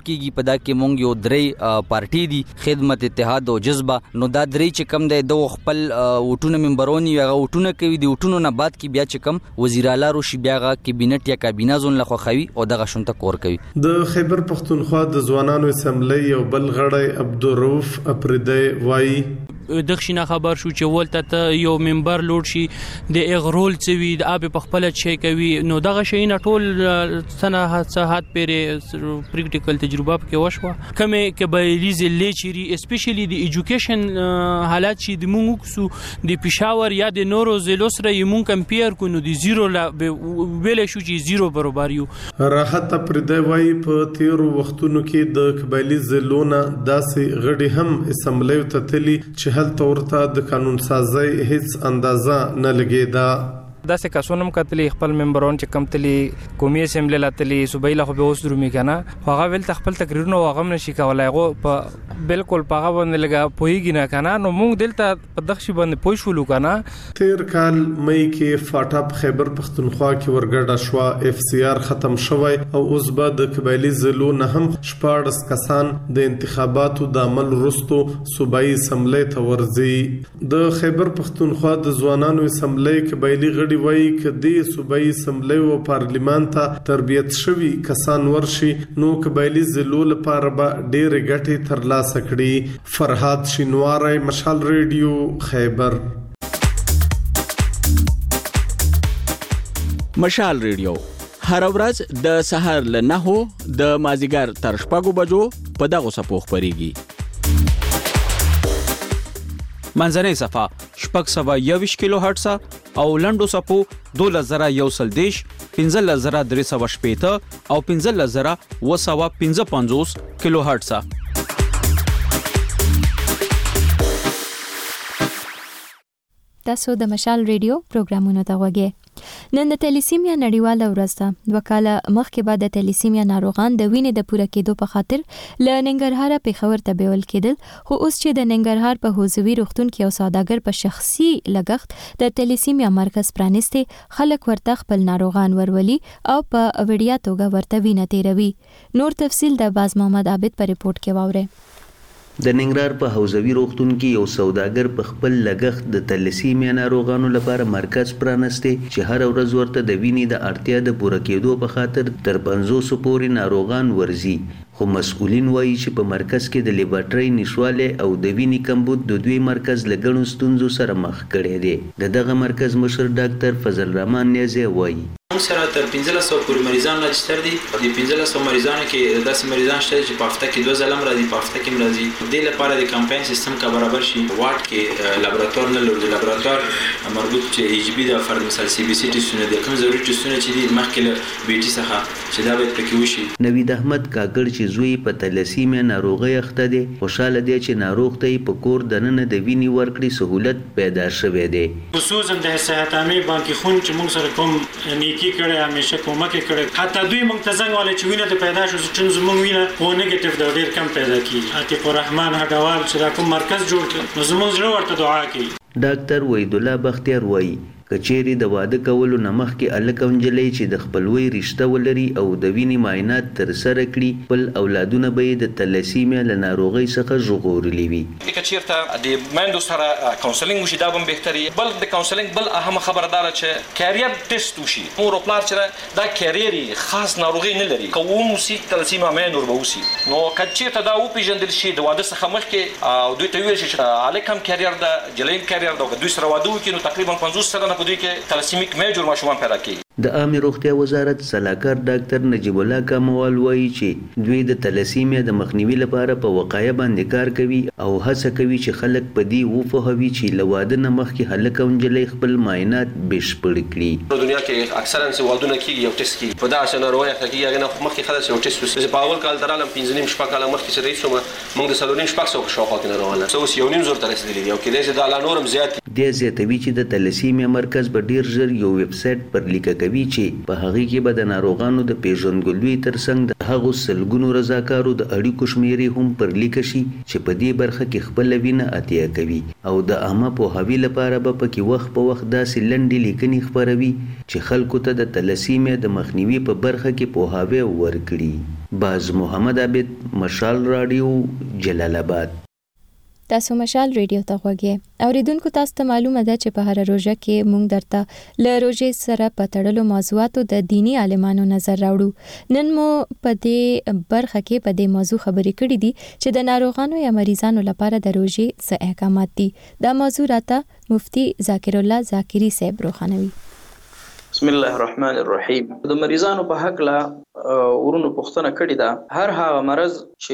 کیږي په دا کې مونږ یو درې پارټي دي خدمت اتحاد او جذبه نو دا درې چې کم دی د خپل وټونه ممبرونی هغه وټونه کوي د وټونو نه بعد کې بیا چې کم وزیر اعلی روشي بیا غا کابینټ یا کابینه زون لخوا خوي او دغه شونته کور کوي. د خیبر پختونخوا د ځوانانو اسمبلی یو بل غړی عبدالرؤف اپریدی وایي دښینه خبر شو چې ولته ته یو ممبر لوډ شي د اغرول څوي د اب په خپل شي کوي نو دغه شي نه ټول سنه حادثات پرې پریکټیکل تجربه کې وشوه کمه کبایلیز لیچری اسپیشلی د ایجوکیشن حالات چې د مونږ سو د پېښور یا د نورو زلو سره یمون کمپیر کو نو د زیرو لا ویل شو چې زیرو برابر یو. راحت پردې وای په تیرو وختونو کې د کبایلیز زلونه داسې غړي هم اسمبلی ته تللی چې هلته ورته د قانون سازي هیڅ اندازه نه لګیدا. داسې کسونم کتلې خپل ممبرون چې کم تلي قومي اسمبلی لاتلي صوبایي له به اوس درومي کنه هغه ول تخپل تقریرونه واغم نشي کولای غو په بالکل پاغه باندې لګا پويږي نه کنه نو موږ دلته په دغشي باندې پوي شولو کنه. تیر کال مې کې فاټاپ خیبر پختونخوا کې ورګډه شو اف سی آر ختم شوی او اوس به د قبایلی زلو نه هم شپارس کسان د انتخاباتو د عمل وروسته صوبایي اسمبلی ته ورځي. د خیبر پختونخوا د ځوانانو اسمبلی قبایلی غړي وایي کدي صوبایي اسمبلی او پارلیمان ته تربیت شوی کسان ورشي نو قبایلی زلو لپاره به ډېر ګټه ترلاسه کړي. فرهاد شینواری مشال ریډیو خیبر. مشال ریډیو هر ورځ د سحر له نهو د مازیګر تر شپږو بجو په دغه سپو خبريږي. منځنۍ صفه شپږ سوه یوویشت کیلو هرټز او لنډو صفو دولس زره یو سل دیش پنځلس زره درې سوه شپېته او پنځلس زره اوه سوه پنځه پنځوس کیلو هرټز. تاسو د مشال ریډیو پروګرامونو ته وګورئ. نن د تلیسیمیا نړیواله ورځ ده. وکاله مخکې بعد د تلیسیمیا ناروغان د وینې د پوره کېدو په خاطر ل ننګرهار پیښور ته بیول کېدل خو اوس چې د ننګرهار په حوزوي روغتون کې یو سوداګر په شخصي لګښت د تلیسیمیا مرکز پرانیسته خلک ورته خپل ناروغان ورولي او په وړیا توګه ورته وینه تیروي. نور تفصیل د باز محمد عابد په ریپورت کې واورئ. د ننګرهار په حوزوي روغتون کې یو سوداګر په خپل لګښت د تلیسیمیا ناروغانو لپاره مرکز پرانسته چې هر ورځ ورته د وینې د اړتیا د پوره کېدو په خاطر تر پنځوس پورې ناروغان ورزي. خو مسؤلین وایي چې په مرکز کې د لیبارټري نشواله او د وینې کمبود د دوی مرکز لګڼو ستونزو سره مخ کړي دي. د دغه مرکز مشر ډاکټر فضل الرحمن نیازی وایي موږ سره تر پنځلس سوه پورې مریضان راجستر دي. د پنځلس سوه مریضانو کې داسې مریضان شته چې په هفته کې دوه ځله هم راځي په هفته کې هم راځي. دې لپاره د کمپاین سیستم که برابر شي واټ کې لابراتوار نه لرو د لابراتوار مربوط چې ایچ بي د فرد مثال سی بي سي ټیسټونه د کوم ضروري ټیسټونه چې دي مخکې له بي ټي څخه چې دا باید پکې وشي. نوید احمد کاکړ چې زوی په تلیسیمیا ناروغي اخته دي خوشاله دي چې ناروغ ته په کور دننه د وینې ورکړي سہولت پیدا شوه دی. خصوصا د صحت عامه بانکي خون چې موږ سره کوم نیکی کړي همیشه کومک کړي حتی دوی موږ ته څنګه ولې چې وینه ته پیدا شو چې زموږ وینه او نیگیټیو د ډیر کم پیدا کیږي. عتیق الرحمن هډوال چې دا کوم مرکز جوړ کړ نو زموږ زړه ورته دعا کوي. ډاکټر وحید الله بختیار وایي کچېری د واده کولو نمخ کې الک انجلې چې د خپلوي رشتہ ولري او د وینې معاینات تر سره کړي بل اولادونه به د تلیسیمیا له ناروغي څخه ژغورلي وي. کچېرته د مندو سره کاونسلینګ وشي دا به بهتري بل د کاونسلینګ بل اهم خبردار چې کیریئر ټیسټ وشي. مور او پلار چې دا کیریئر خاص ناروغي نه لري کوم موسی تلیسیمیا مې نور به وسی نو کچېرته دا او پیژندل شي د واده څخه مخکې او دوی ته ویل شي چې الکم کیریئر د جلین کیریئر دا دوی سره واده وکړي نو تقریبا پنځوس سره په دوی کې تلاسیمیک میجور ماشومان پیدا کیږي. د عامه روغتیا وزارت صلاحکار ډاکټر نجیب الله کموال وایي چې دوی د تلاسیمیا د مخنیوي لپاره په وقایه باندې کار کوي او هڅه کوي چې خلک په دې وفهمي چې لواده نه مخکې هلک او نجلۍ خپل معاینات بشپړ کړي. په دنیا کې اکثرا چې ودونه کیږي یو ټیسټ کیږي په داسې ناروغي اخته کیږي هغه مخکې خلاص یو ټیسټ وسه په اول کال درالم پنځه نیم شپه کال مخکې چې رئیس ومه موږ د سلورین شپه څو شاوخوا کې ناروغان څو یو نیم زور تر رسیدلی دی او کې دې چې د لا نورم زیات د زیاتوي چې د تلاسیمیا مرکز په ډیر ژر یو ویب سټ پر لیکه کوي چې په هغه کې به د ناروغانو د پیژندګلوي ترڅنګ د هغو سلګونو رضاکارو د اړیکو شمیرې هم پر لیک شي چې په دې برخه کې خپل وینه اتیا کوي او د عامه پوهاوي لپاره به پکې وخت په وخت داسې لنډې لیکنې خپروي چې خلکو ته د تلسیمیا د مخنیوي په برخه کې پوهاوی ورکړي. باز محمد عابد، مشال رادیو، جلال آباد. تاسو مشال ریډیو ته غوږی اوریدونکو، تاسو ته معلومه ده چې په هر روزه کې مونږ درته له روزې سره په تړلو موضوعاتو د دینی عالمانو نظر راوړو. نن مو په دې برخه کې په دې موضوع خبرې کړې دي چې د ناروغانو یا مریضانو لپاره د روزې څه احکامات دي. دا موضوع راته مفتی ذاکر الله ذاکری صاحب روښانوي. بسم الله الرحمن الرحیم. د مریضانو په حق لا ورونو پوښتنه کړې ده. هر هغه مرض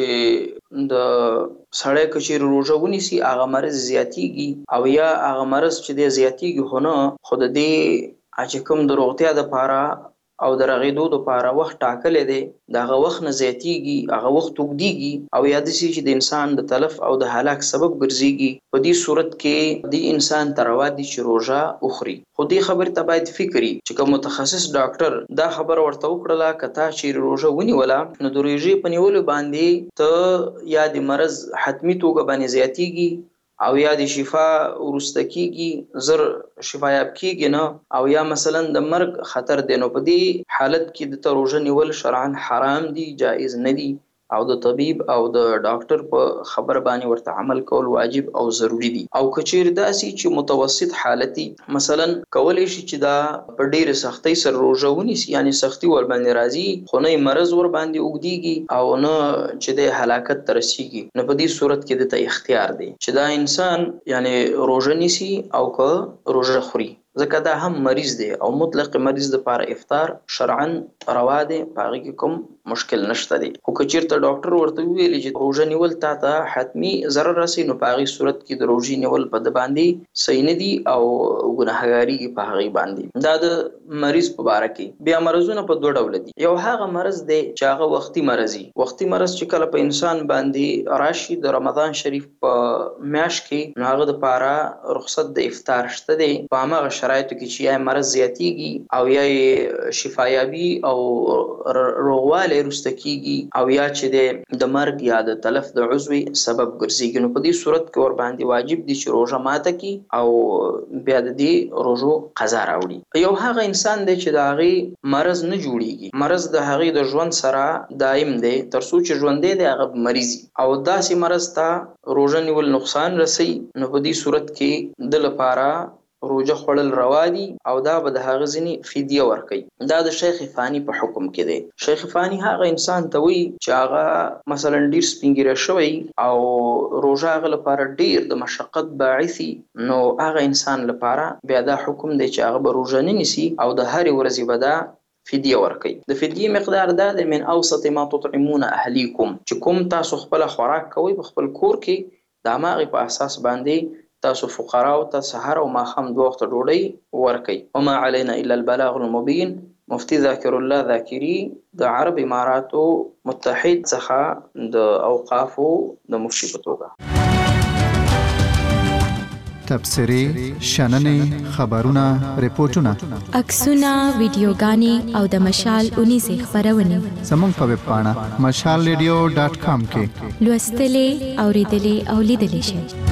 چې د سړی کچیر روزه ونیسي هغه مرض زیاتیږي او یا هغه مرض چې د زیاتیږي هونه خود دې چې کوم د روغتیا د پاره او د رغېدو د پاره وخت ټاکلې دی دغه وخت نه زیاتیږي هغه وخت وګديږي او یا د سې چې د انسان د تلف او د هلاک سبب ګرځيږي. په دې صورت کې د انسان تروا دي چې روزه اخري. خو دې خبرې ته باید فکرې چې کوم متخصص ډاکټر دا خبر ورته وکړه کته چې روزه ونیولا نو د روزې په نیولو باندې ته یا د مرز حتمی توګه باندې زیاتیږي او یا د شفا ورسته کیږي زر شفایاب کیږي نه او یا مثلا د مرګ خطر دی. نو په دې حالت کې د روزه نیول شرعاً حرام دي، جائز نه دي او د طبيب او د ډاکټر په خبر باندې ورته عمل کول واجب او ضروری دي. او کچیر داسي چې متوسط حالتي مثلا کولای شي چې دا په ډېر سختۍ سره روزه ونیسي، یعنی سختي ور باندې راځي خو نه مرز ور باندې وګديږي او نه چې د هلاکت ترسيږي. نو په دې صورت کې د ته اختیار دی چې دا انسان یعنی روزه نیسي او که روزه خوري، ځکه دا هم مریض دی او مطلق مریض د لپاره افطار شرعاً روا دی، پاره کې کوم مشکل نشته دی. خو که چیرته ډاکټر ورته ویلي چې روزه نیول تا ته حتمی ضرر رسي نو په هغې صورت کې د روزې نیول په د باندې صحیح نه دي او ګناهګاري په هغې باندې. دا د مریض په باره کې. بیا مرضونه په دوه ډوله دي. یو هغه مرض دی چې هغه وختي مرضي. وختي مرض چې کله په انسان باندې راشي د رمضان شریف په میاشت کې نو هغه د پاره رخصت د افطار شته دی په هماغه شرایطو کې چې یا مرض زیاتیږي او یا شفایابي او روغوالی رسته کیږي او یا چې د مرګ یا د تلف د عضوي سبب ګرځيږي. نو په دې صورت کې ور باندې واجب دي چې روزه ماته کی او بیا د دې روزو قضا راوړي. یو هغه انسان دی چې د هغې مرض نه جوړیږي، مرض د هغې د ژوند سره دائم دی تر څو چې ژوندی دی هغه مریضي او داسې مرض ته روزه نیول نقصان رسي. نو په دې صورت کې د لپاره روزه خوړل روا دي او دا به د هغه ځینې فدیه ورکوي. دا د شیخ فانی په حکم کې دی. شیخ فانی هغه انسان ته وایي چې هغه مثلا ډیر سپینګیره شوی او روزه هغه لپاره ډیر د مشقت باعثي، نو هغه انسان لپاره بیا دا حکم دی چې هغه به روزه نه نیسي او د هرې ورځې به دا فدیه ورکوي. د فدیه مقدار دا دی من اوسط ما تطعمون اهلیکم، چې کوم تاسو خپل خوراک کوئ په خپل کور کې د هماغې په اساس باندې تاسو فقراو ته سحر او ماښام دوه وخته ډوډۍ ورکوي. وما علینا الا البلاغ المبین. مفتی ذاکر الله ذاکری د عرب اماراتو متحد څخه د اوقافو د مفتی په توګه تبصرې، شننې، خبرونه، ریپورتونه، عکسونه، ویډیوګانې او د مشال اونیزې خبرونه زموږ په ویب پاڼه مشال ریډیو ډاټ کام کې لوستلې، اوریدلې او لیدلې شئ.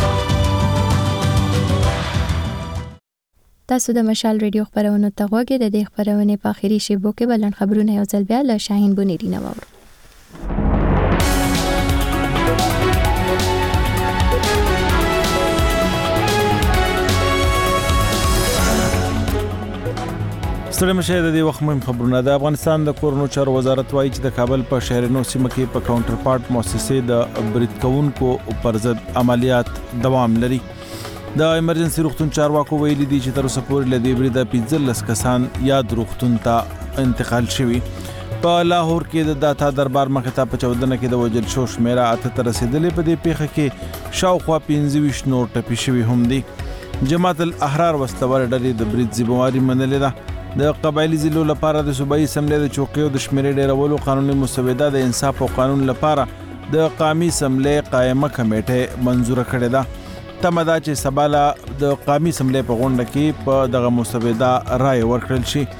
تاسو د مشال ریډیو خبرونه ته غوږی د دې خبرونه په اخیری شیبو کې بلند خبرونه یو ځل بیا له شاهین بونیری نه واورو. ستړي مشه د دې وخت مهم خبرونه. د افغانستان د کورونو چارو وزارت وایي چې د کابل په شهرنو سیمه کې په کاونټر پارت مؤسسې د برید کوونکو پر ضد عملیات دوام لري. د ایمرجنسي روغتون چارواکو ویلي دي چې تر اوسه پورې له دې بریده پنځلس کسان یاد روغتون ته انتقال شوي. په لاهور کې د داتا دربار مخې ته په چودنه کې د وژل شو شمیره اته ته رسېدلې. په دې پیښه کې شاوخوا پنځه ویشت نور ټپي شوي هم دي. جماعت الاحرار وسلوال ډلې د برید ذمہواري منلې ده. د قبایلي ضلعو لپاره د صوبایي اسمبلۍ د چوکیو د شمیرې ډیرولو قانوني مسوده د انصاف او قانون لپاره د قومي اسمبلۍ قائمه کمیټه منزوره کړې ده. تمه ده چې سبا د قومي اسمبلۍ په غونډه کې په دغه مسوده رائے ورکړل شي.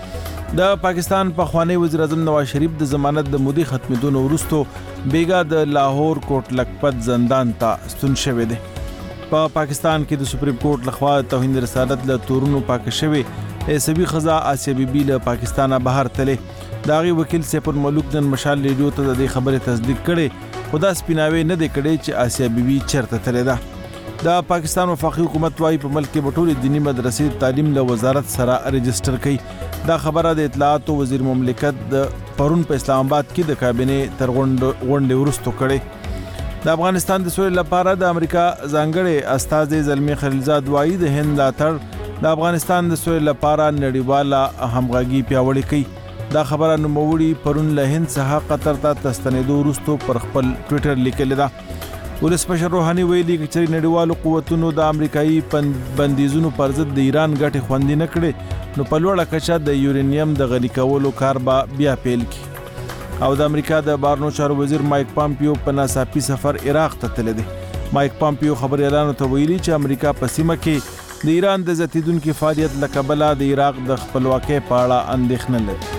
د پاکستان پخوانی وزیر اعظم نواز شریف د ضمانت د مودې ختمېدو وروسته بیګا د لاهور کوټ لکپت زندان ته ستون شوی دی. په پاکستان کې د سپریم کورټ لخوا توهین رسالت له تورونو پاک شوی ایسبی خزا آسیا بیبي له پاکستانه بهر تلې. داغي وکیل سیف الملوک نن مشال ریډیو ته د خبرې تصدیق کړي، خدا سپیناوي نه دی کړي چې آسیا بیبي چیرته تللی ده. د پاکستان وفاقي حکومت وايي په ملک کې بټولې دینی مدرسې تعلیم له وزارت سره رجستر کړي. دا خبره د اطلاعات وزیر مملکت د پرون په اسلام آباد کې د کابینې تر غونډې وروسته کړي. د افغانستان د سولې لپاره د امریکا ځانګړي استازي زلمی خلیلزاد وايي د هند لاتړ د افغانستان د سولې لپاره نړیواله همغږي پیاوړې کوي. دا خبره نوموړي پرون له هند څخه قطر ته تستنېدو وروسته پر خپل ټوئیټر لیکلې ده. ولسمشر روحاني ویلي چې نړیوالو قوتونو د امریکایي بندیزونو پر ضد د ایران ګټې خوندي نه کړي، نو په لوړه کچه د یورینیم د غني کولو کار به بیا پیل کړي. او د امریکا د بهرنیو چارو وزیر مایک پامپیو په ناڅاپي سفر عراق ته تللی دی. مایک پامپیو خبري اعلان ته ویلي چې امریکا په سیمه کې د ایران د زیاتیدونکو فعالیت له کبله د عراق د خپلواکۍ په اړه اندېښنه لري.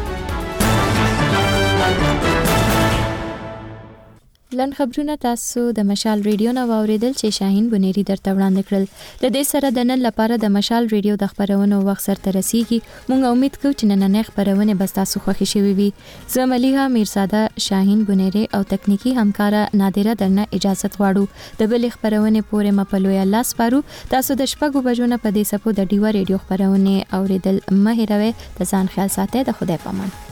لن خبرونه تاسو د مشال ریډیو نو اوریدل چې شاهین بنيري درته وړاندې کړل. د دې سره د نن لپاره د مشال ریډیو د خبرونو وخت سره رسیدي. مونږ امید کوو چې نن نه خبرونه بس تاسو خوښی شوي وي. زه مليها میرزاده، شاهین بنيري او تکنیکی همکارا نادره درنه اجازه غواړو. د بل خبرونه پورې مپلوي الله سپارو. تاسو د شپږو بجو نه په دې سپو د ډیوا ریډیو خبرونه اوریدل مه هیروئ. د ځان خیال ساتئ. د خدای پامان.